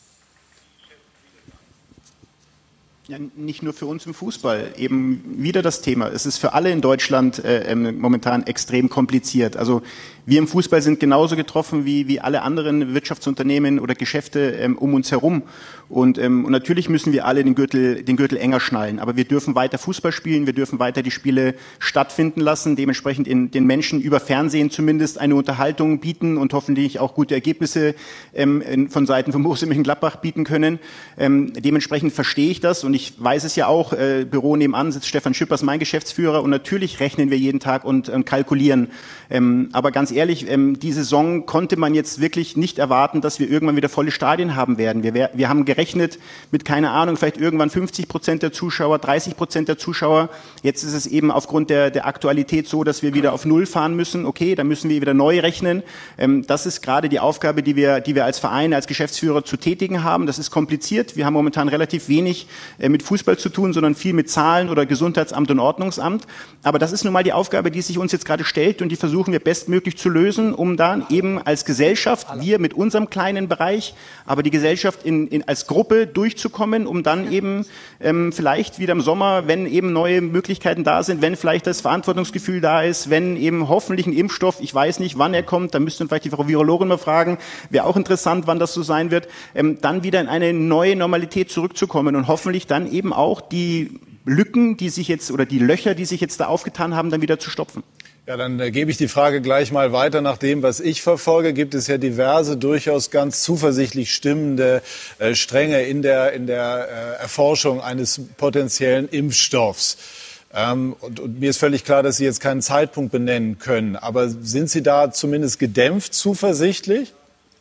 Ja, nicht nur für uns im Fußball, eben wieder das Thema. Es ist für alle in Deutschland äh, momentan extrem kompliziert. Also wir im Fußball sind genauso getroffen wie, wie alle anderen Wirtschaftsunternehmen oder Geschäfte ähm, um uns herum. Und, ähm, und natürlich müssen wir alle den Gürtel, den Gürtel enger schnallen. Aber wir dürfen weiter Fußball spielen, wir dürfen weiter die Spiele stattfinden lassen, dementsprechend in, den Menschen über Fernsehen zumindest eine Unterhaltung bieten und hoffentlich auch gute Ergebnisse ähm, in, von Seiten von Borussia Mönchengladbach bieten können. Ähm, dementsprechend verstehe ich das und ich weiß es ja auch, äh, Büro nebenan sitzt Stefan Schippers, mein Geschäftsführer, und natürlich rechnen wir jeden Tag und, und kalkulieren. Ähm, aber ganz ehrlich, ähm, die Saison konnte man jetzt wirklich nicht erwarten, dass wir irgendwann wieder volle Stadien haben werden. Wir, wir haben gerechnet mit, keine Ahnung, vielleicht irgendwann fünfzig Prozent der Zuschauer, dreißig Prozent der Zuschauer. Jetzt ist es eben aufgrund der, der Aktualität so, dass wir wieder auf Null fahren müssen. Okay, dann müssen wir wieder neu rechnen. Ähm, das ist gerade die Aufgabe, die wir, die wir als Verein, als Geschäftsführer zu tätigen haben. Das ist kompliziert. Wir haben momentan relativ wenig äh, mit Fußball zu tun, sondern viel mit Zahlen oder Gesundheitsamt und Ordnungsamt. Aber das ist nun mal die Aufgabe, die sich uns jetzt gerade stellt, und die versuchen wir bestmöglich zu lösen, um dann eben als Gesellschaft, wir mit unserem kleinen Bereich, aber die Gesellschaft in, in, als Gruppe durchzukommen, um dann eben ähm, vielleicht wieder im Sommer, wenn eben neue Möglichkeiten da sind, wenn vielleicht das Verantwortungsgefühl da ist, wenn eben hoffentlich ein Impfstoff, ich weiß nicht, wann er kommt, da müssten vielleicht die Frau Virologin mal fragen, wäre auch interessant, wann das so sein wird, ähm, dann wieder in eine neue Normalität zurückzukommen und hoffentlich dann eben auch die Lücken, die sich jetzt, oder die Löcher, die sich jetzt da aufgetan haben, dann wieder zu stopfen. Ja, dann äh, gebe ich die Frage gleich mal weiter. Nach dem, was ich verfolge, gibt es ja diverse, durchaus ganz zuversichtlich stimmende äh, Stränge in der, in der äh, Erforschung eines potenziellen Impfstoffs. Ähm, und, und mir ist völlig klar, dass Sie jetzt keinen Zeitpunkt benennen können. Aber sind Sie da zumindest gedämpft zuversichtlich?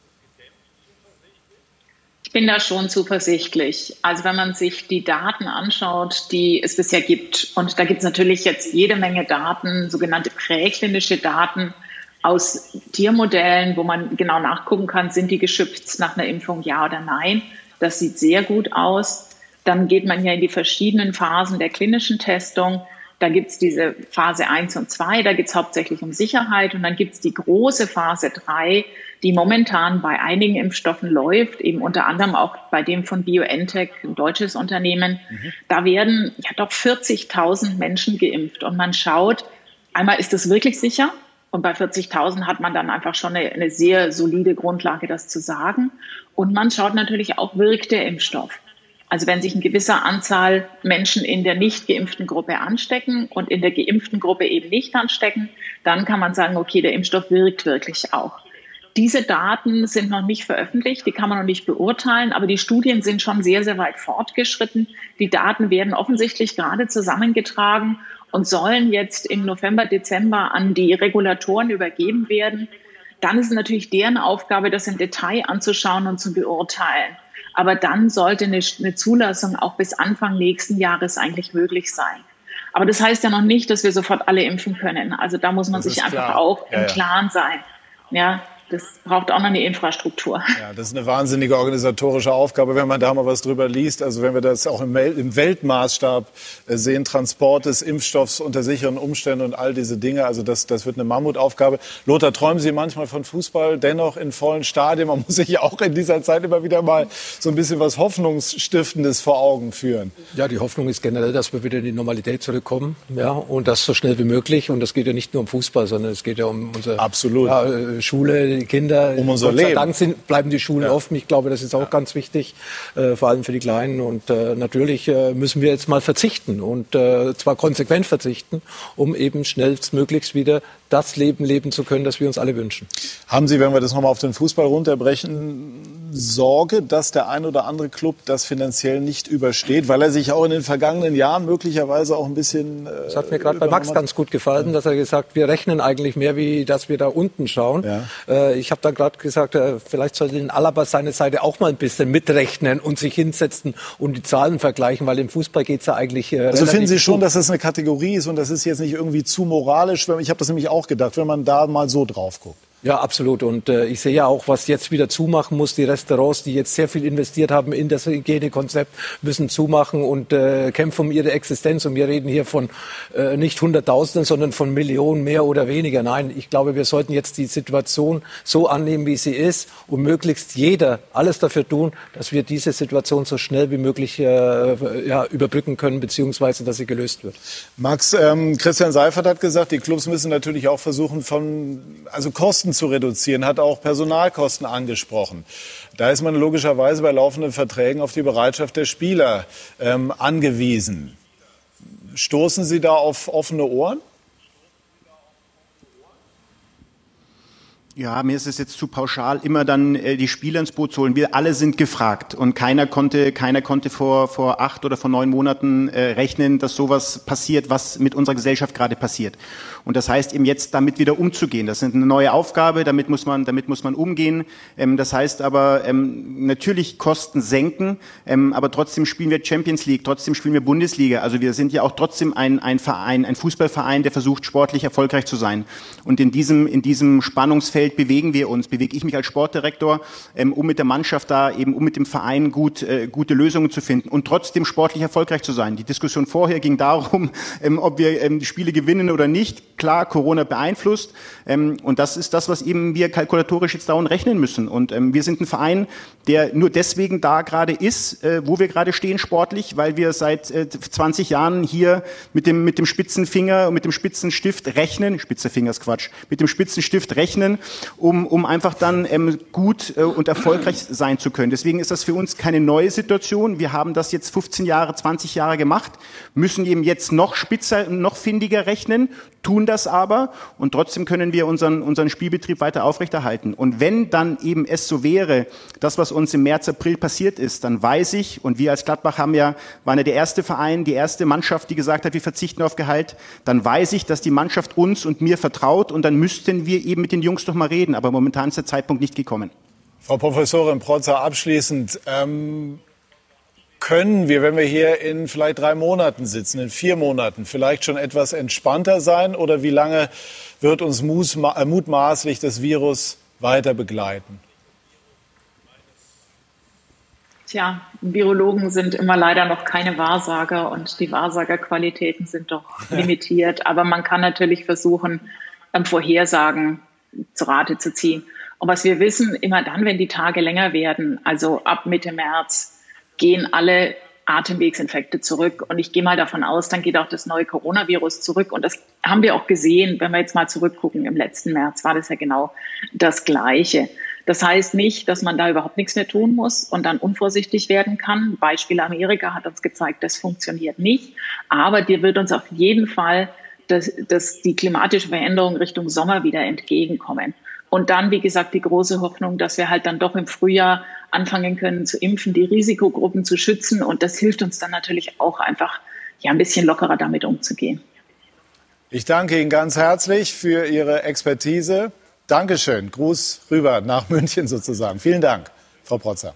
Ich bin da schon zuversichtlich. Also wenn man sich die Daten anschaut, die es bisher gibt, und da gibt es natürlich jetzt jede Menge Daten, sogenannte präklinische Daten aus Tiermodellen, wo man genau nachgucken kann, sind die geschützt nach einer Impfung, ja oder nein. Das sieht sehr gut aus. Dann geht man ja in die verschiedenen Phasen der klinischen Testung. Da gibt es diese Phase eins und zwei, da geht es hauptsächlich um Sicherheit. Und dann gibt es die große Phase drei, die momentan bei einigen Impfstoffen läuft, eben unter anderem auch bei dem von BioNTech, ein deutsches Unternehmen. Mhm. Da werden ja doch vierzigtausend Menschen geimpft. Und man schaut, einmal ist das wirklich sicher? Und bei vierzigtausend hat man dann einfach schon eine, eine sehr solide Grundlage, das zu sagen. Und man schaut natürlich auch, wirkt der Impfstoff? Also wenn sich eine gewisse Anzahl Menschen in der nicht geimpften Gruppe anstecken und in der geimpften Gruppe eben nicht anstecken, dann kann man sagen, okay, der Impfstoff wirkt wirklich auch. Diese Daten sind noch nicht veröffentlicht, die kann man noch nicht beurteilen, aber die Studien sind schon sehr, sehr weit fortgeschritten. Die Daten werden offensichtlich gerade zusammengetragen und sollen jetzt im November, Dezember an die Regulatoren übergeben werden. Dann ist es natürlich deren Aufgabe, das im Detail anzuschauen und zu beurteilen. Aber dann sollte eine, eine Zulassung auch bis Anfang nächsten Jahres eigentlich möglich sein. Aber das heißt ja noch nicht, dass wir sofort alle impfen können. Also da muss man das sich einfach klar. auch ja, im ja. Klaren sein. Ja, das braucht auch noch eine Infrastruktur. Ja, das ist eine wahnsinnige organisatorische Aufgabe, wenn man da mal was drüber liest. Also wenn wir das auch im, im Weltmaßstab sehen, Transport des Impfstoffs unter sicheren Umständen und all diese Dinge. Also das, das wird eine Mammutaufgabe. Lothar, träumen Sie manchmal von Fußball, dennoch in vollen Stadien? Man muss sich ja auch in dieser Zeit immer wieder mal so ein bisschen was Hoffnungsstiftendes vor Augen führen. Ja, die Hoffnung ist generell, dass wir wieder in die Normalität zurückkommen. Ja, und das so schnell wie möglich. Und das geht ja nicht nur um Fußball, sondern es geht ja um unsere Absolut. Ja, Schule, die Kinder. Um unser Gott sei Leben. Dank sind, bleiben die Schulen ja. offen. Ich glaube, das ist auch ja. ganz wichtig, äh, vor allem für die Kleinen. Und äh, natürlich äh, müssen wir jetzt mal verzichten und äh, zwar konsequent verzichten, um eben schnellstmöglichst wieder das Leben leben zu können, das wir uns alle wünschen. Haben Sie, wenn wir das nochmal auf den Fußball runterbrechen, Sorge, dass der ein oder andere Club das finanziell nicht übersteht, weil er sich auch in den vergangenen Jahren möglicherweise auch ein bisschen... Äh, das hat mir gerade bei Max ganz gut gefallen, dass er gesagt hat, wir rechnen eigentlich mehr, wie dass wir da unten schauen. Ja. äh, ich habe da gerade gesagt, äh, vielleicht sollte den Alaba seine Seite auch mal ein bisschen mitrechnen und sich hinsetzen und die Zahlen vergleichen, weil im Fußball geht's ja eigentlich äh, Also finden Sie schon, gut, dass das eine Kategorie ist und das ist jetzt nicht irgendwie zu moralisch? Ich habe das nämlich auch gedacht, wenn man da mal so drauf guckt. Ja, absolut. Und äh, ich sehe ja auch, was jetzt wieder zumachen muss. Die Restaurants, die jetzt sehr viel investiert haben in das Hygienekonzept, müssen zumachen und äh, kämpfen um ihre Existenz. Und wir reden hier von äh, nicht Hunderttausenden, sondern von Millionen, mehr oder weniger. Nein, ich glaube, wir sollten jetzt die Situation so annehmen, wie sie ist und möglichst jeder alles dafür tun, dass wir diese Situation so schnell wie möglich äh, ja, überbrücken können, beziehungsweise dass sie gelöst wird. Max, ähm, Christian Seifert hat gesagt, die Clubs müssen natürlich auch versuchen, von also Kosten zu reduzieren, hat auch Personalkosten angesprochen. Da ist man logischerweise bei laufenden Verträgen auf die Bereitschaft der Spieler ähm, angewiesen. Stoßen Sie da auf offene Ohren? Ja, mir ist es jetzt zu pauschal, immer dann äh, die Spieler ins Boot zu holen. Wir alle sind gefragt und keiner konnte, keiner konnte vor vor acht oder vor neun Monaten äh, rechnen, dass sowas passiert, was mit unserer Gesellschaft gerade passiert. Und das heißt eben jetzt damit wieder umzugehen. Das ist eine neue Aufgabe, damit muss man, damit muss man umgehen. Ähm, das heißt aber ähm, natürlich Kosten senken, ähm, aber trotzdem spielen wir Champions League, trotzdem spielen wir Bundesliga. Also wir sind ja auch trotzdem ein ein Verein, ein Fußballverein, der versucht sportlich erfolgreich zu sein. Und in diesem in diesem Spannungsfeld bewegen wir uns, bewege ich mich als Sportdirektor, ähm, um mit der Mannschaft da eben, um mit dem Verein gut, äh, gute Lösungen zu finden und trotzdem sportlich erfolgreich zu sein. Die Diskussion vorher ging darum, ähm, ob wir ähm, die Spiele gewinnen oder nicht. Klar, Corona beeinflusst ähm, und das ist das, was eben wir kalkulatorisch jetzt dauernd rechnen müssen. Und ähm, wir sind ein Verein, der nur deswegen da gerade ist, äh, wo wir gerade stehen sportlich, weil wir seit äh, zwanzig Jahren hier mit dem mit dem spitzen Finger und mit dem spitzen Stift rechnen, spitzer Finger ist Quatsch, mit dem spitzen Stift rechnen, um um einfach dann ähm, gut äh, und erfolgreich sein zu können. Deswegen ist das für uns keine neue Situation. Wir haben das jetzt fünfzehn Jahre, zwanzig Jahre gemacht, müssen eben jetzt noch spitzer, noch findiger rechnen, tun das aber und trotzdem können wir unseren unseren Spielbetrieb weiter aufrechterhalten. Und wenn dann eben es so wäre, das, was uns im März, April passiert ist, dann weiß ich, und wir als Gladbach haben ja, waren ja der erste Verein, die erste Mannschaft, die gesagt hat, wir verzichten auf Gehalt, dann weiß ich, dass die Mannschaft uns und mir vertraut und dann müssten wir eben mit den Jungs doch mal reden. Aber momentan ist der Zeitpunkt nicht gekommen. Frau Professorin Protzer, abschließend, ähm, können wir, wenn wir hier in vielleicht drei Monaten sitzen, in vier Monaten, vielleicht schon etwas entspannter sein? Oder wie lange wird uns mutmaßlich das Virus weiter begleiten? Tja, Virologen sind immer leider noch keine Wahrsager und die Wahrsagerqualitäten sind doch limitiert. Aber man kann natürlich versuchen, Vorhersagen zu Rate zu ziehen. Und was wir wissen, immer dann, wenn die Tage länger werden, also ab Mitte März, gehen alle Atemwegsinfekte zurück. Und ich gehe mal davon aus, dann geht auch das neue Coronavirus zurück. Und das haben wir auch gesehen, wenn wir jetzt mal zurückgucken. Im letzten März war das ja genau das Gleiche. Das heißt nicht, dass man da überhaupt nichts mehr tun muss und dann unvorsichtig werden kann. Beispiel Amerika hat uns gezeigt, das funktioniert nicht. Aber dir wird uns auf jeden Fall das, das, die klimatische Veränderung Richtung Sommer wieder entgegenkommen. Und dann, wie gesagt, die große Hoffnung, dass wir halt dann doch im Frühjahr anfangen können zu impfen, die Risikogruppen zu schützen. Und das hilft uns dann natürlich auch einfach, ja, ein bisschen lockerer damit umzugehen. Ich danke Ihnen ganz herzlich für Ihre Expertise. Dankeschön. Gruß rüber nach München sozusagen. Vielen Dank, Frau Protzer.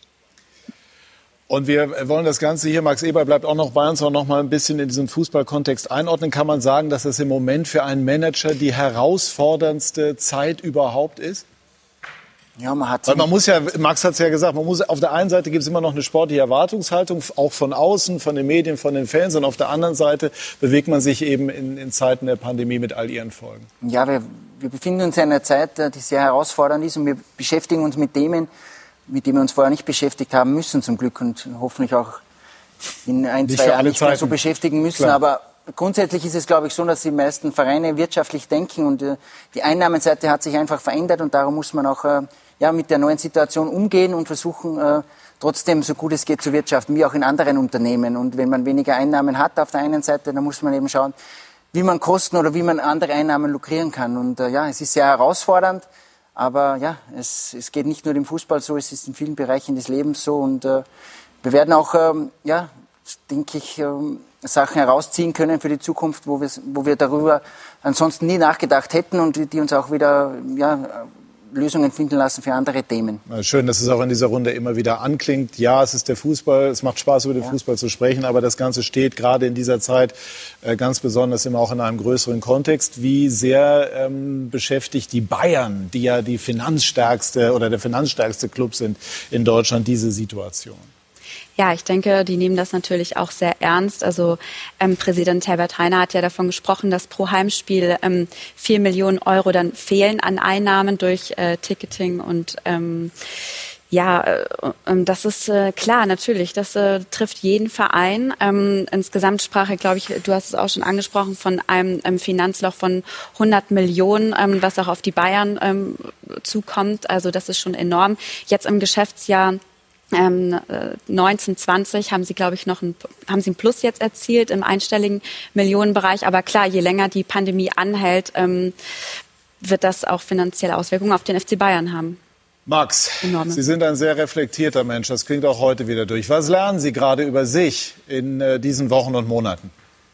Und wir wollen das Ganze hier, Max Eberl bleibt auch noch bei uns, auch noch mal ein bisschen in diesen Fußballkontext einordnen. Kann man sagen, dass das im Moment für einen Manager die herausforderndste Zeit überhaupt ist? Ja, man hat. Weil man muss ja, Max hat es ja gesagt, man muss, auf der einen Seite gibt es immer noch eine sportliche Erwartungshaltung, auch von außen, von den Medien, von den Fans. Und auf der anderen Seite bewegt man sich eben in, in Zeiten der Pandemie mit all ihren Folgen. Ja, wir, wir befinden uns in einer Zeit, die sehr herausfordernd ist. Und wir beschäftigen uns mit Themen, mit denen wir uns vorher nicht beschäftigt haben müssen, zum Glück. Und hoffentlich auch in ein, nicht zwei Jahren nicht mehr so beschäftigen müssen. Klar. Aber grundsätzlich ist es, glaube ich, so, dass die meisten Vereine wirtschaftlich denken. Und äh, die Einnahmenseite hat sich einfach verändert. Und darum muss man auch äh, ja, mit der neuen Situation umgehen und versuchen, äh, trotzdem so gut es geht zu wirtschaften, wie auch in anderen Unternehmen. Und wenn man weniger Einnahmen hat auf der einen Seite, dann muss man eben schauen, wie man Kosten oder wie man andere Einnahmen lukrieren kann. Und äh, ja, es ist sehr herausfordernd. Aber ja, es, es geht nicht nur dem Fußball so, es ist in vielen Bereichen des Lebens so. Und äh, wir werden auch, ähm, ja, denke ich, ähm, Sachen herausziehen können für die Zukunft, wo wir, wo wir darüber ansonsten nie nachgedacht hätten und die, die uns auch wieder, ja, Lösungen finden lassen für andere Themen. Schön, dass es auch in dieser Runde immer wieder anklingt. Ja, es ist der Fußball, es macht Spaß, über den ja. Fußball zu sprechen, aber das Ganze steht gerade in dieser Zeit äh, ganz besonders immer auch in einem größeren Kontext. Wie sehr ähm, beschäftigt die Bayern, die ja die finanzstärkste oder der finanzstärkste Club sind in Deutschland, diese Situation? Ja, ich denke, die nehmen das natürlich auch sehr ernst. Also ähm, Präsident Herbert Heiner hat ja davon gesprochen, dass pro Heimspiel ähm, vier Millionen Euro dann fehlen an Einnahmen durch äh, Ticketing und ähm, ja, äh, das ist äh, klar, natürlich. Das äh, trifft jeden Verein. Ähm, insgesamt sprach ich, glaube ich, du hast es auch schon angesprochen, von einem ähm, Finanzloch von hundert Millionen, ähm, was auch auf die Bayern ähm, zukommt. Also das ist schon enorm. Jetzt im Geschäftsjahr Ähm, neunzehn zwanzig haben sie, glaube ich, noch ein, haben sie ein Plus jetzt erzielt im einstelligen Millionenbereich. Aber klar, je länger die Pandemie anhält, ähm, wird das auch finanzielle Auswirkungen auf den F C Bayern haben. Max, Enorme. Sie sind ein sehr reflektierter Mensch. Das klingt auch heute wieder durch. Was lernen Sie gerade über sich in äh, diesen Wochen und Monaten?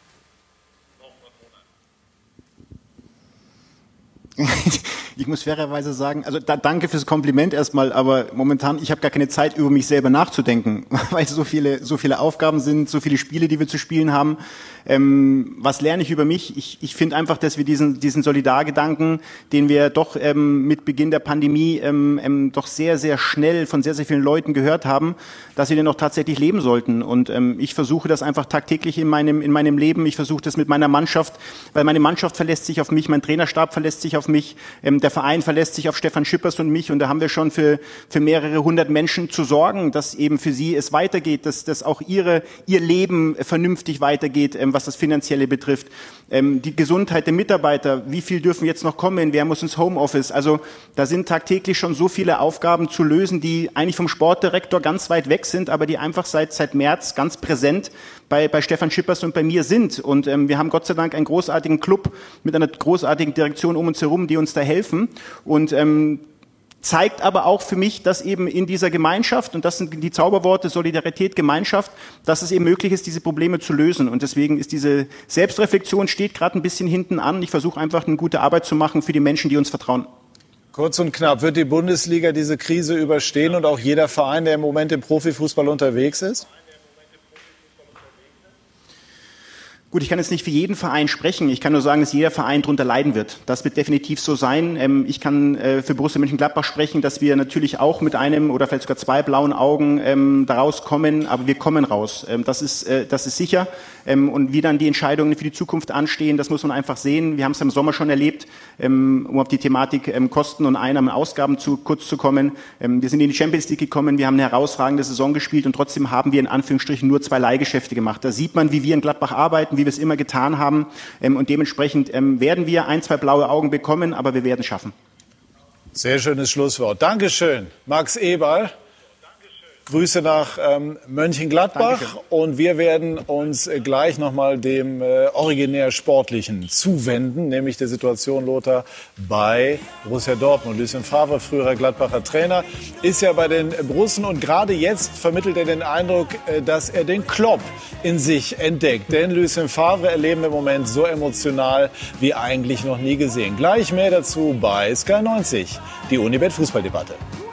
Ich muss fairerweise sagen, also da, danke fürs Kompliment erstmal, aber momentan, ich habe gar keine Zeit, über mich selber nachzudenken, weil so viele, so viele Aufgaben sind, so viele Spiele, die wir zu spielen haben. Ähm, was lerne ich über mich? Ich, ich finde einfach, dass wir diesen, diesen Solidargedanken, den wir doch ähm, mit Beginn der Pandemie ähm, ähm, doch sehr, sehr schnell von sehr, sehr vielen Leuten gehört haben, dass wir den auch tatsächlich leben sollten. Und ähm, ich versuche das einfach tagtäglich in meinem, in meinem Leben. Ich versuche das mit meiner Mannschaft, weil meine Mannschaft verlässt sich auf mich, mein Trainerstab verlässt sich auf mich, ähm, der Verein verlässt sich auf Stefan Schippers und mich. Und da haben wir schon für, für mehrere hundert Menschen zu sorgen, dass eben für sie es weitergeht, dass, dass auch ihre, ihr Leben vernünftig weitergeht, ähm, was das Finanzielle betrifft. Ähm, die Gesundheit der Mitarbeiter, wie viel dürfen jetzt noch kommen, wer muss ins Homeoffice? Also da sind tagtäglich schon so viele Aufgaben zu lösen, die eigentlich vom Sportdirektor ganz weit weg sind, aber die einfach seit seit März ganz präsent bei bei Stefan Schippers und bei mir sind. Und ähm, wir haben Gott sei Dank einen großartigen Club mit einer großartigen Direktion um uns herum, die uns da helfen. Und ähm, zeigt aber auch für mich, dass eben in dieser Gemeinschaft, und das sind die Zauberworte Solidarität, Gemeinschaft, dass es eben möglich ist, diese Probleme zu lösen. Und deswegen ist diese Selbstreflexion steht gerade ein bisschen hinten an. Ich versuche einfach eine gute Arbeit zu machen für die Menschen, die uns vertrauen. Kurz und knapp, wird die Bundesliga diese Krise überstehen und auch jeder Verein, der im Moment im Profifußball unterwegs ist? Gut, ich kann jetzt nicht für jeden Verein sprechen. Ich kann nur sagen, dass jeder Verein darunter leiden wird. Das wird definitiv so sein. Ich kann für Borussia Mönchengladbach sprechen, dass wir natürlich auch mit einem oder vielleicht sogar zwei blauen Augen daraus kommen, aber wir kommen raus. Das ist, das ist sicher. Und wie dann die Entscheidungen für die Zukunft anstehen, das muss man einfach sehen. Wir haben es im Sommer schon erlebt, um auf die Thematik Kosten und Einnahmen, Ausgaben zu kurz zu kommen. Wir sind in die Champions League gekommen, wir haben eine herausragende Saison gespielt und trotzdem haben wir in Anführungsstrichen nur zwei Leihgeschäfte gemacht. Da sieht man, wie wir in Gladbach arbeiten, wie wir es immer getan haben. Und dementsprechend werden wir ein, zwei blaue Augen bekommen, aber wir werden es schaffen. Sehr schönes Schlusswort. Dankeschön, Max Eberl. Grüße nach ähm, Mönchengladbach. Dankeschön. Und wir werden uns äh, gleich nochmal dem äh, originär Sportlichen zuwenden, nämlich der Situation, Lothar, bei Borussia Dortmund. Lucien Favre, früherer Gladbacher Trainer, ist ja bei den Borussen und gerade jetzt vermittelt er den Eindruck, äh, dass er den Klopp in sich entdeckt. Denn Lucien Favre erleben wir im Moment so emotional wie eigentlich noch nie gesehen. Gleich mehr dazu bei Sky neunzig, die Unibet Fußballdebatte.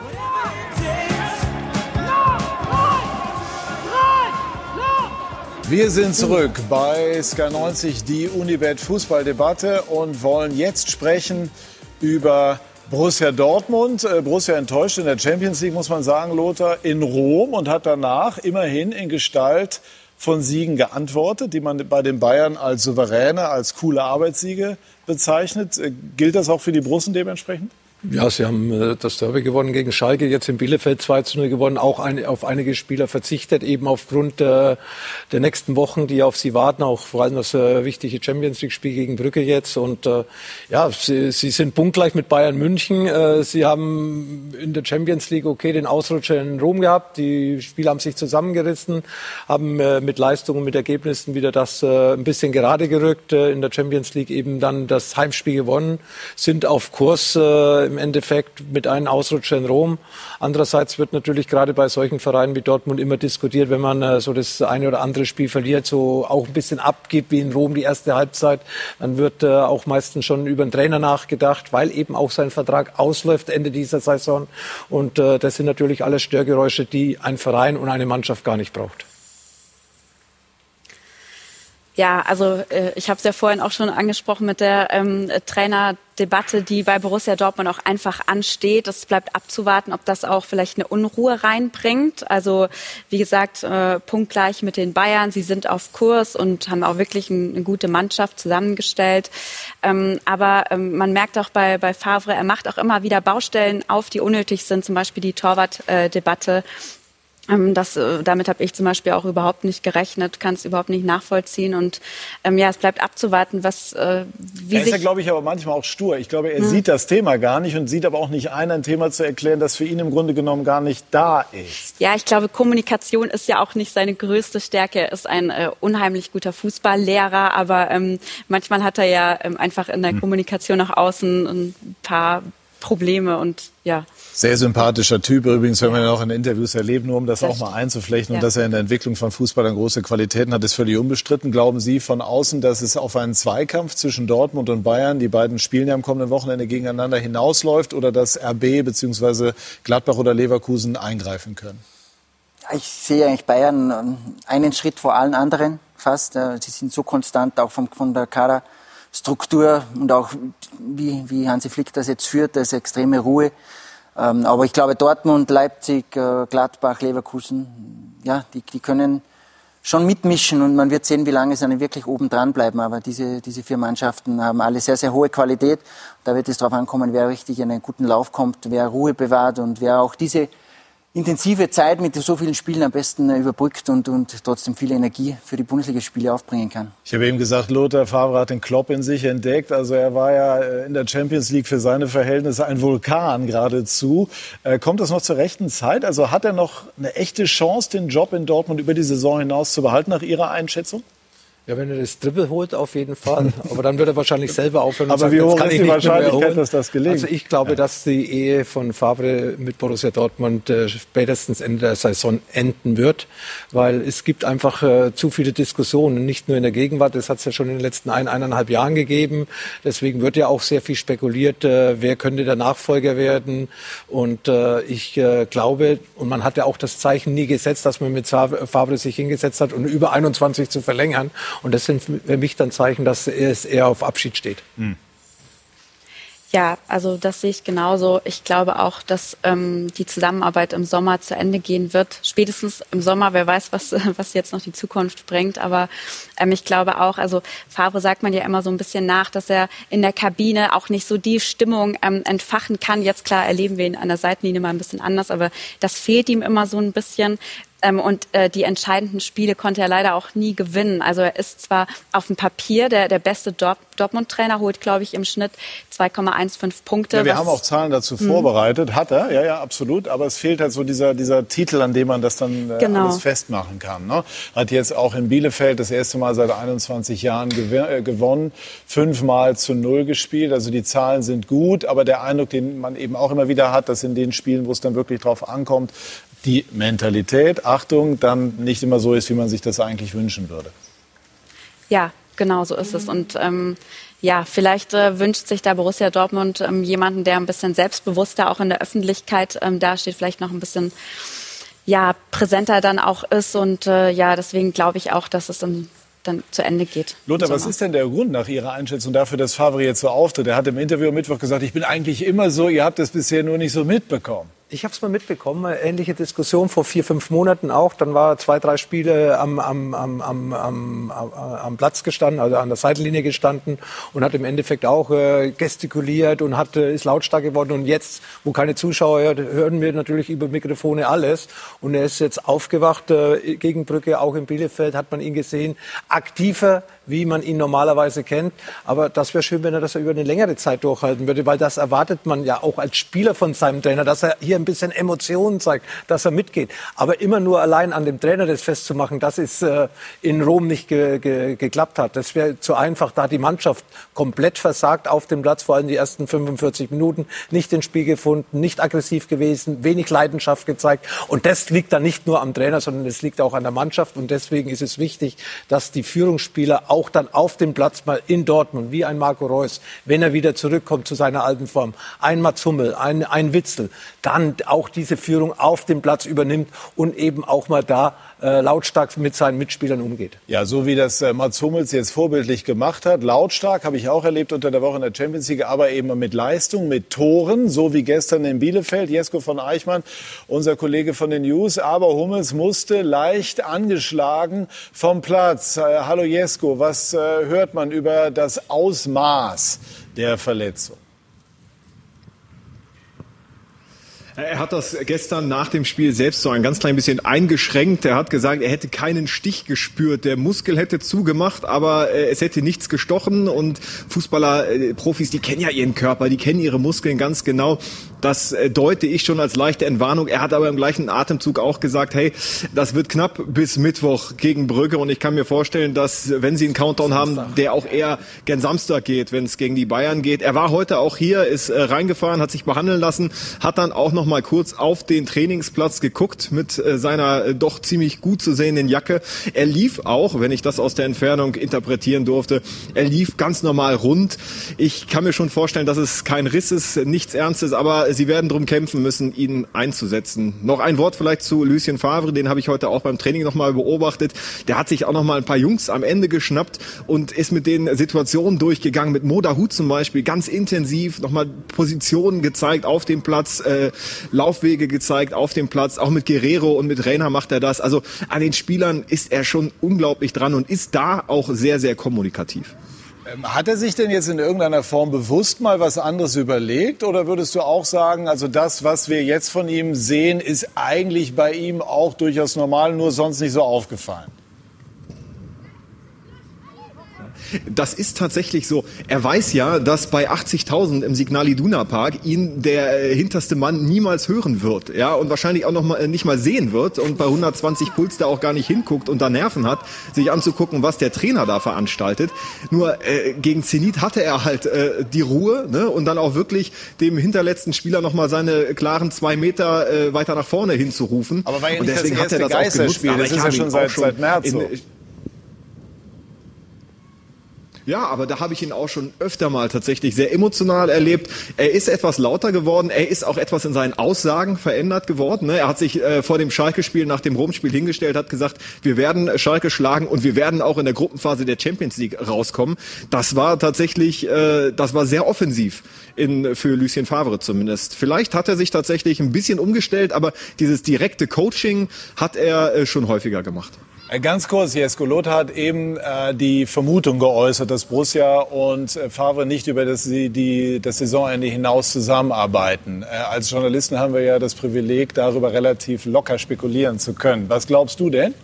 Wir sind zurück bei Sky neunzig, die Unibet Fußballdebatte und wollen jetzt sprechen über Borussia Dortmund. Borussia enttäuscht in der Champions League, muss man sagen, Lothar, in Rom und hat danach immerhin in Gestalt von Siegen geantwortet, die man bei den Bayern als souveräne, als coole Arbeitssiege bezeichnet. Gilt das auch für die Borussen dementsprechend? Ja, sie haben äh, das Derby gewonnen gegen Schalke, jetzt in Bielefeld zwei zu null gewonnen, auch ein, auf einige Spieler verzichtet, eben aufgrund äh, der nächsten Wochen, die auf sie warten, auch vor allem das äh, wichtige Champions-League-Spiel gegen Brügge jetzt. Und äh, ja, sie, sie sind punktgleich mit Bayern München. Äh, sie haben in der Champions League okay den Ausrutscher in Rom gehabt. Die Spieler haben sich zusammengerissen, haben äh, mit Leistungen, mit Ergebnissen wieder das äh, ein bisschen gerade gerückt. Äh, in der Champions League eben dann das Heimspiel gewonnen, sind auf Kurs äh, im Endeffekt mit einem Ausrutscher in Rom. Andererseits wird natürlich gerade bei solchen Vereinen wie Dortmund immer diskutiert, wenn man äh, so das eine oder andere Spiel verliert, so auch ein bisschen abgibt wie in Rom die erste Halbzeit, dann wird äh, auch meistens schon über den Trainer nachgedacht, weil eben auch sein Vertrag ausläuft Ende dieser Saison. Und äh, das sind natürlich alles Störgeräusche, die ein Verein und eine Mannschaft gar nicht braucht. Ja, also äh, ich habe es ja vorhin auch schon angesprochen mit der ähm, Trainerdebatte, die bei Borussia Dortmund auch einfach ansteht. Es bleibt abzuwarten, ob das auch vielleicht eine Unruhe reinbringt. Also wie gesagt, äh, punktgleich mit den Bayern. Sie sind auf Kurs und haben auch wirklich ein, eine gute Mannschaft zusammengestellt. Ähm, aber ähm, man merkt auch bei, bei Favre, er macht auch immer wieder Baustellen auf, die unnötig sind. Zum Beispiel die Torwartdebatte. Das, damit habe ich zum Beispiel auch überhaupt nicht gerechnet, kann es überhaupt nicht nachvollziehen. Und ähm, ja, es bleibt abzuwarten, was äh, wie Er ist sich... ja, glaube ich, aber manchmal auch stur. Ich glaube, er hm. sieht das Thema gar nicht und sieht aber auch nicht ein, ein Thema zu erklären, das für ihn im Grunde genommen gar nicht da ist. Ja, ich glaube, Kommunikation ist ja auch nicht seine größte Stärke. Er ist ein äh, unheimlich guter Fußballlehrer, aber ähm, manchmal hat er ja ähm, einfach in der hm. Kommunikation nach außen ein paar Probleme und ja. Sehr sympathischer Typ übrigens, wenn man ihn auch in Interviews erlebt, nur um das, das auch mal einzuflechten. Ja. Und dass er in der Entwicklung von Fußball dann große Qualitäten hat, ist völlig unbestritten. Glauben Sie von außen, dass es auf einen Zweikampf zwischen Dortmund und Bayern, die beiden spielen ja am kommenden Wochenende gegeneinander, hinausläuft oder dass R B bzw. Gladbach oder Leverkusen eingreifen können? Ich sehe eigentlich Bayern einen Schritt vor allen anderen fast. Sie sind so konstant, auch von, von der Kaderstruktur und auch wie, wie Hansi Flick das jetzt führt, das ist extreme Ruhe. Ähm, aber ich glaube, Dortmund, Leipzig, äh, Gladbach, Leverkusen, ja, die, die können schon mitmischen und man wird sehen, wie lange sie dann wirklich oben dran bleiben. Aber diese, diese vier Mannschaften haben alle sehr, sehr hohe Qualität. Da wird es darauf ankommen, wer richtig in einen guten Lauf kommt, wer Ruhe bewahrt und wer auch diese intensive Zeit mit so vielen Spielen am besten überbrückt und, und trotzdem viel Energie für die Bundesligaspiele aufbringen kann. Ich habe eben gesagt, Lothar Favre hat den Klopp in sich entdeckt. Also er war ja in der Champions League für seine Verhältnisse ein Vulkan geradezu. Äh, kommt das noch zur rechten Zeit? Also hat er noch eine echte Chance, den Job in Dortmund über die Saison hinaus zu behalten, nach Ihrer Einschätzung? Ja, wenn er das Triple holt, auf jeden Fall. Aber dann wird er wahrscheinlich selber aufhören und Aber sagen, wie hoch kann ist ich die nicht Wahrscheinlichkeit, dass das gelingt? Also ich glaube, ja. dass die Ehe von Favre mit Borussia Dortmund äh, spätestens Ende der Saison enden wird. Weil es gibt einfach äh, zu viele Diskussionen, nicht nur in der Gegenwart. Das hat es ja schon in den letzten ein, eineinhalb Jahren gegeben. Deswegen wird ja auch sehr viel spekuliert, äh, wer könnte der Nachfolger werden. Und äh, ich äh, glaube, und man hat ja auch das Zeichen nie gesetzt, dass man mit Favre sich hingesetzt hat, um über einundzwanzig zu verlängern. Und das sind für mich dann Zeichen, dass es eher auf Abschied steht. Hm. Ja, also das sehe ich genauso. Ich glaube auch, dass ähm, die Zusammenarbeit im Sommer zu Ende gehen wird. Spätestens im Sommer, wer weiß, was, was jetzt noch die Zukunft bringt. Aber ähm, ich glaube auch, also Favre sagt man ja immer so ein bisschen nach, dass er in der Kabine auch nicht so die Stimmung ähm, entfachen kann. Jetzt klar erleben wir ihn an der Seitenlinie mal ein bisschen anders, aber das fehlt ihm immer so ein bisschen. Ähm, und äh, die entscheidenden Spiele konnte er leider auch nie gewinnen. Also er ist zwar auf dem Papier der, der beste Dort- Dortmund-Trainer, holt, glaube ich, im Schnitt zwei Komma fünfzehn Punkte. Ja, wir haben auch Zahlen dazu hm. vorbereitet. Hat er, ja, ja, absolut. Aber es fehlt halt so dieser, dieser Titel, an dem man das dann äh, genau. alles festmachen kann. Ne? Hat jetzt auch in Bielefeld das erste Mal seit einundzwanzig Jahren gew- äh, gewonnen. Fünfmal zu null gespielt. Also die Zahlen sind gut. Aber der Eindruck, den man eben auch immer wieder hat, dass in den Spielen, wo es dann wirklich drauf ankommt, die Mentalität, Achtung, dann nicht immer so ist, wie man sich das eigentlich wünschen würde. Ja, genau so ist es. Und ähm, ja, vielleicht äh, wünscht sich da Borussia Dortmund ähm, jemanden, der ein bisschen selbstbewusster auch in der Öffentlichkeit ähm, dasteht, vielleicht noch ein bisschen ja, präsenter dann auch ist. Und äh, ja, deswegen glaube ich auch, dass es dann dann zu Ende geht. Lothar, was ist denn der Grund nach Ihrer Einschätzung dafür, dass Favre jetzt so auftritt? Er hat im Interview am Mittwoch gesagt, ich bin eigentlich immer so, ihr habt es bisher nur nicht so mitbekommen. Ich habe es mal mitbekommen, eine ähnliche Diskussion vor vier, fünf Monaten auch. Dann war zwei, drei Spiele am, am, am, am, am, am Platz gestanden, also an der Seitenlinie gestanden und hat im Endeffekt auch äh, gestikuliert und hat, äh, ist lautstark geworden. Und jetzt, wo keine Zuschauer hört, hören wir natürlich über Mikrofone alles. Und er ist jetzt aufgewacht, äh, gegen Brügge, auch in Bielefeld hat man ihn gesehen, aktiver, wie man ihn normalerweise kennt. Aber das wäre schön, wenn er das über eine längere Zeit durchhalten würde, weil das erwartet man ja auch als Spieler von seinem Trainer, dass er hier ein bisschen Emotionen zeigt, dass er mitgeht. Aber immer nur allein an dem Trainer das festzumachen, dass es äh, in Rom nicht ge ge geklappt hat. Das wäre zu einfach. Da hat die Mannschaft komplett versagt auf dem Platz, vor allem die ersten fünfundvierzig Minuten, nicht den Spiel gefunden, nicht aggressiv gewesen, wenig Leidenschaft gezeigt. Und das liegt dann nicht nur am Trainer, sondern es liegt auch an der Mannschaft. Und deswegen ist es wichtig, dass die Führungsspieler auch dann auf dem Platz mal in Dortmund, wie ein Marco Reus, wenn er wieder zurückkommt zu seiner alten Form, ein Mats Hummel, ein, ein Witzel, dann auch diese Führung auf dem Platz übernimmt und eben auch mal da äh, lautstark mit seinen Mitspielern umgeht. Ja, so wie das äh, Mats Hummels jetzt vorbildlich gemacht hat, lautstark, habe ich auch erlebt unter der Woche in der Champions League, aber eben mit Leistung, mit Toren, so wie gestern in Bielefeld, Jesko von Eichmann, unser Kollege von den News, aber Hummels musste leicht angeschlagen vom Platz. Äh, hallo Jesko, was äh, hört man über das Ausmaß der Verletzung? Er hat das gestern nach dem Spiel selbst so ein ganz klein bisschen eingeschränkt. Er hat gesagt, er hätte keinen Stich gespürt. Der Muskel hätte zugemacht, aber äh, es hätte nichts gestochen. Und Fußballer, äh, Profis, die kennen ja ihren Körper, die kennen ihre Muskeln ganz genau. Das äh, deute ich schon als leichte Entwarnung. Er hat aber im gleichen Atemzug auch gesagt, hey, das wird knapp bis Mittwoch gegen Brügge. Und ich kann mir vorstellen, dass, wenn sie einen Countdown haben, der auch eher gern Samstag geht, wenn es gegen die Bayern geht. Er war heute auch hier, ist äh, reingefahren, hat sich behandeln lassen, hat dann auch noch noch mal kurz auf den Trainingsplatz geguckt mit äh, seiner äh, doch ziemlich gut zu sehenden Jacke. Er lief auch, wenn ich das aus der Entfernung interpretieren durfte, er lief ganz normal rund. Ich kann mir schon vorstellen, dass es kein Riss ist, nichts Ernstes, aber sie werden drum kämpfen müssen, ihn einzusetzen. Noch ein Wort vielleicht zu Lucien Favre, den habe ich heute auch beim Training noch mal beobachtet. Der hat sich auch noch mal ein paar Jungs am Ende geschnappt und ist mit den Situationen durchgegangen, mit Mo Dahoud zum Beispiel, ganz intensiv noch mal Positionen gezeigt auf dem Platz, äh, Laufwege gezeigt auf dem Platz, auch mit Guerrero und mit Reina macht er das. Also an den Spielern ist er schon unglaublich dran und ist da auch sehr, sehr kommunikativ. Hat er sich denn jetzt in irgendeiner Form bewusst mal was anderes überlegt? Oder würdest du auch sagen, also das, was wir jetzt von ihm sehen, ist eigentlich bei ihm auch durchaus normal, nur sonst nicht so aufgefallen? Das ist tatsächlich so. Er weiß ja, dass bei achtzigtausend im Signal Iduna Park ihn der äh, hinterste Mann niemals hören wird, ja, und wahrscheinlich auch noch mal, äh, nicht mal sehen wird und bei hundertzwanzig Puls da auch gar nicht hinguckt und da Nerven hat, sich anzugucken, was der Trainer da veranstaltet. Nur äh, gegen Zenit hatte er halt äh, die Ruhe, ne, und dann auch wirklich dem hinterletzten Spieler noch mal seine klaren zwei Meter äh, weiter nach vorne hinzurufen. Aber war ja und nicht deswegen das erste hat er das auch genutzt. Geisterspiel, das ist ja schon seit, seit März so. In, Ja, aber da habe ich ihn auch schon öfter mal tatsächlich sehr emotional erlebt. Er ist etwas lauter geworden, er ist auch etwas in seinen Aussagen verändert geworden. Er hat sich äh, vor dem Schalke-Spiel, nach dem Rom-Spiel hingestellt, hat gesagt, wir werden Schalke schlagen und wir werden auch in der Gruppenphase der Champions League rauskommen. Das war tatsächlich, äh, das war sehr offensiv in, für Lucien Favre zumindest. Vielleicht hat er sich tatsächlich ein bisschen umgestellt, aber dieses direkte Coaching hat er äh, schon häufiger gemacht. Ganz kurz, Jesko, Lothar hat eben äh, die Vermutung geäußert, dass Borussia und äh, Favre nicht über das, die, die, das Saisonende hinaus zusammenarbeiten. Äh, als Journalisten haben wir ja das Privileg, darüber relativ locker spekulieren zu können. Was glaubst du denn?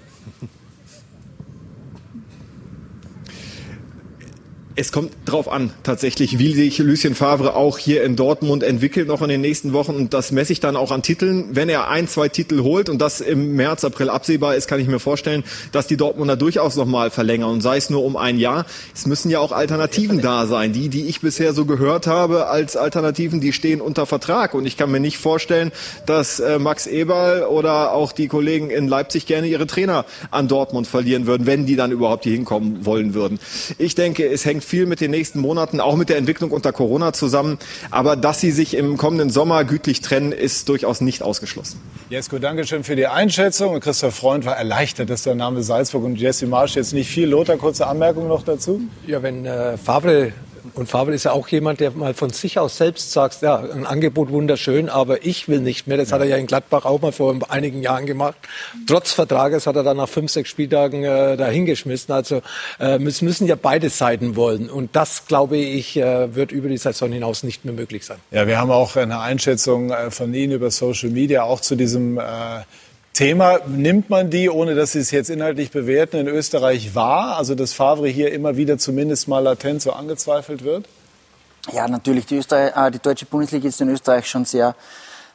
Es kommt drauf an, tatsächlich, wie sich Lucien Favre auch hier in Dortmund entwickelt noch in den nächsten Wochen. Und das messe ich dann auch an Titeln. Wenn er ein, zwei Titel holt und das im März, April absehbar ist, kann ich mir vorstellen, dass die Dortmunder durchaus noch mal verlängern. Und sei es nur um ein Jahr. Es müssen ja auch Alternativen da sein. Die, die ich bisher so gehört habe als Alternativen, die stehen unter Vertrag. Und ich kann mir nicht vorstellen, dass äh, Max Eberl oder auch die Kollegen in Leipzig gerne ihre Trainer an Dortmund verlieren würden, wenn die dann überhaupt hier hinkommen wollen würden. Ich denke, es hängt viel mit den nächsten Monaten, auch mit der Entwicklung unter Corona zusammen. Aber dass sie sich im kommenden Sommer gütlich trennen, ist durchaus nicht ausgeschlossen. Jesko, danke schön für die Einschätzung. Und Christoph Freund war erleichtert, dass der Name Salzburg und Jesse Marsch jetzt nicht viel. Lothar, kurze Anmerkung noch dazu? Ja, wenn äh, Favre... Und Favre ist ja auch jemand, der mal von sich aus selbst sagt, ja, ein Angebot wunderschön, aber ich will nicht mehr. Das ja. hat er ja in Gladbach auch mal vor einigen Jahren gemacht. Trotz Vertrages hat er dann nach fünf, sechs Spieltagen äh, dahingeschmissen. Also äh, es müssen ja beide Seiten wollen. Und das, glaube ich, äh, wird über die Saison hinaus nicht mehr möglich sein. Ja, wir haben auch eine Einschätzung äh, von Ihnen über Social Media, auch zu diesem äh, Thema. Nimmt man die, ohne dass Sie es jetzt inhaltlich bewerten, in Österreich wahr? Also dass Favre hier immer wieder zumindest mal latent so angezweifelt wird? Ja, natürlich. Die, Österreich, äh, die deutsche Bundesliga ist in Österreich schon sehr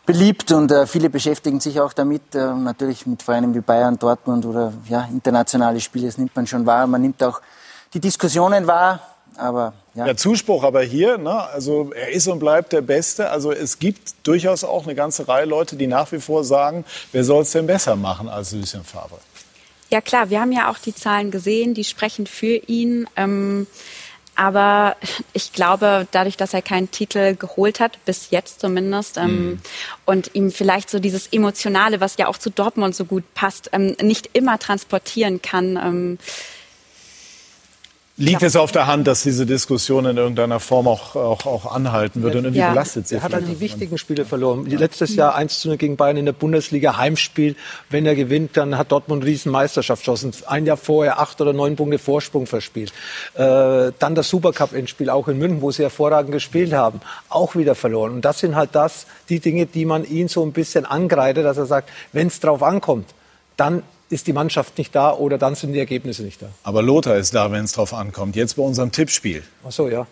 beliebt und äh, viele beschäftigen sich auch damit. Äh, natürlich mit Vereinen wie Bayern, Dortmund oder ja, internationale Spiele, das nimmt man schon wahr. Man nimmt auch die Diskussionen wahr. Aber, ja. Der Zuspruch aber hier, ne, also er ist und bleibt der Beste. Also es gibt durchaus auch eine ganze Reihe Leute, die nach wie vor sagen, wer soll es denn besser machen als Lucien Favre? Ja klar, wir haben ja auch die Zahlen gesehen, die sprechen für ihn. Ähm, aber ich glaube, dadurch, dass er keinen Titel geholt hat, bis jetzt zumindest, ähm, mhm. und ihm vielleicht so dieses Emotionale, was ja auch zu Dortmund so gut passt, ähm, nicht immer transportieren kann, ähm, Liegt ja. es auf der Hand, dass diese Diskussion in irgendeiner Form auch, auch, auch anhalten wird und irgendwie ja. belastet sie? Er hat halt die wichtigen Spiele verloren. Letztes Jahr eins zu null gegen Bayern in der Bundesliga, Heimspiel. Wenn er gewinnt, dann hat Dortmund eine riesen Meisterschaftschance. Ein Jahr vorher acht oder neun Punkte Vorsprung verspielt. Äh, dann das Supercup-Endspiel auch in München, wo sie hervorragend gespielt haben, auch wieder verloren. Und das sind halt das, die Dinge, die man ihn so ein bisschen angreitet, dass er sagt, wenn es drauf ankommt, dann ist die Mannschaft nicht da oder dann sind die Ergebnisse nicht da. Aber Lothar ist da, wenn es drauf ankommt. Jetzt bei unserem Tippspiel. Ach so, ja.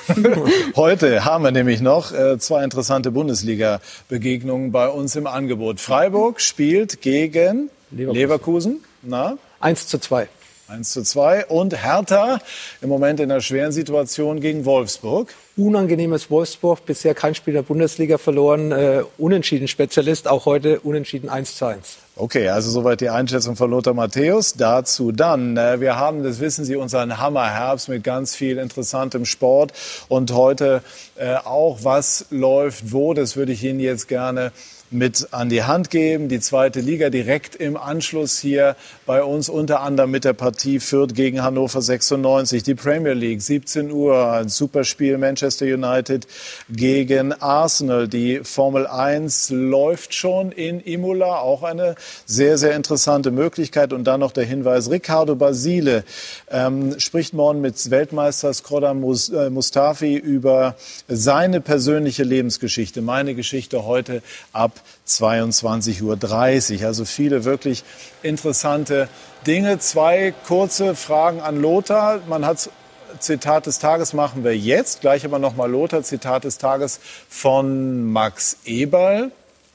Heute haben wir nämlich noch äh, zwei interessante Bundesliga-Begegnungen bei uns im Angebot. Freiburg spielt gegen Leverkusen. Leverkusen. Na? eins zu zwei. eins zu zwei. Und Hertha im Moment in einer schweren Situation gegen Wolfsburg. Unangenehmes Wolfsburg, bisher kein Spiel der Bundesliga verloren. Äh, unentschieden Spezialist, auch heute unentschieden eins zu eins. Okay, also soweit die Einschätzung von Lothar Matthäus. Dazu dann, äh, wir haben, das wissen Sie, unseren Hammerherbst mit ganz viel interessantem Sport. Und heute äh, auch, was läuft wo, das würde ich Ihnen jetzt gerne mit an die Hand geben. Die zweite Liga direkt im Anschluss hier bei uns, unter anderem mit der Partie Fürth gegen Hannover sechsundneunzig. Die Premier League, siebzehn Uhr, ein Superspiel Manchester United gegen Arsenal. Die Formel eins läuft schon in Imola, auch eine sehr, sehr interessante Möglichkeit. Und dann noch der Hinweis, Riccardo Basile ähm, spricht morgen mit Weltmeister Skrodan Mustafi über seine persönliche Lebensgeschichte, meine Geschichte heute ab zweiundzwanzig Uhr dreißig. Also viele wirklich interessante Dinge. Zwei kurze Fragen an Lothar. Man hat Zitat des Tages machen wir jetzt. Gleich aber nochmal Lothar. Zitat des Tages von Max Eberl.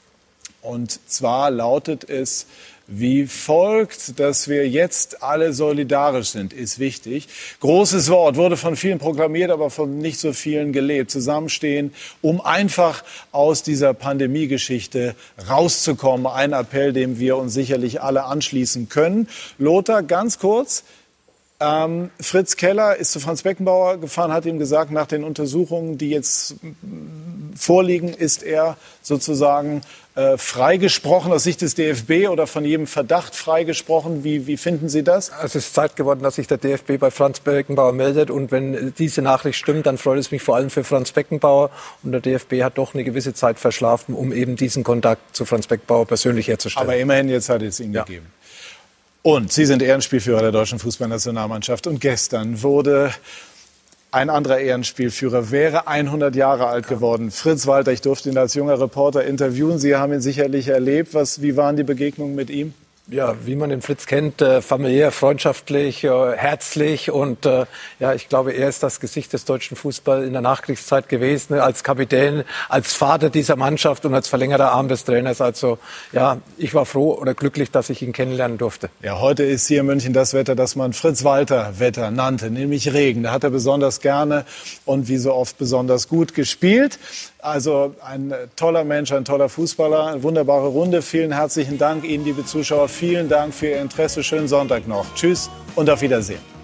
Und zwar lautet es wie folgt: dass wir jetzt alle solidarisch sind, ist wichtig. Großes Wort, wurde von vielen proklamiert, aber von nicht so vielen gelebt. Zusammenstehen, um einfach aus dieser Pandemiegeschichte rauszukommen. Ein Appell, dem wir uns sicherlich alle anschließen können. Lothar, ganz kurz. Ähm, Fritz Keller ist zu Franz Beckenbauer gefahren, hat ihm gesagt, nach den Untersuchungen, die jetzt vorliegen, ist er sozusagen äh, freigesprochen aus Sicht des D F B oder von jedem Verdacht freigesprochen. Wie, wie finden Sie das? Es ist Zeit geworden, dass sich der D F B bei Franz Beckenbauer meldet. Und wenn diese Nachricht stimmt, dann freut es mich vor allem für Franz Beckenbauer. Und der D F B hat doch eine gewisse Zeit verschlafen, um eben diesen Kontakt zu Franz Beckenbauer persönlich herzustellen. Aber immerhin, jetzt hat es ihn ja. gegeben. Und Sie sind Ehrenspielführer der deutschen Fußballnationalmannschaft. Und gestern wurde ein anderer Ehrenspielführer, wäre hundert Jahre alt geworden. Fritz Walter, ich durfte ihn als junger Reporter interviewen. Sie haben ihn sicherlich erlebt. Was, wie waren die Begegnungen mit ihm? Ja, wie man den Fritz kennt, äh, familiär, freundschaftlich, äh, herzlich und äh, ja, ich glaube, er ist das Gesicht des deutschen Fußballs in der Nachkriegszeit gewesen, als Kapitän, als Vater dieser Mannschaft und als verlängerter Arm des Trainers. Also ja, ich war froh oder glücklich, dass ich ihn kennenlernen durfte. Ja, heute ist hier in München das Wetter, das man Fritz-Walter-Wetter nannte, nämlich Regen. Da hat er besonders gerne und wie so oft besonders gut gespielt. Also ein toller Mensch, ein toller Fußballer, eine wunderbare Runde. Vielen herzlichen Dank Ihnen, liebe Zuschauer. Vielen Dank für Ihr Interesse. Schönen Sonntag noch. Tschüss und auf Wiedersehen.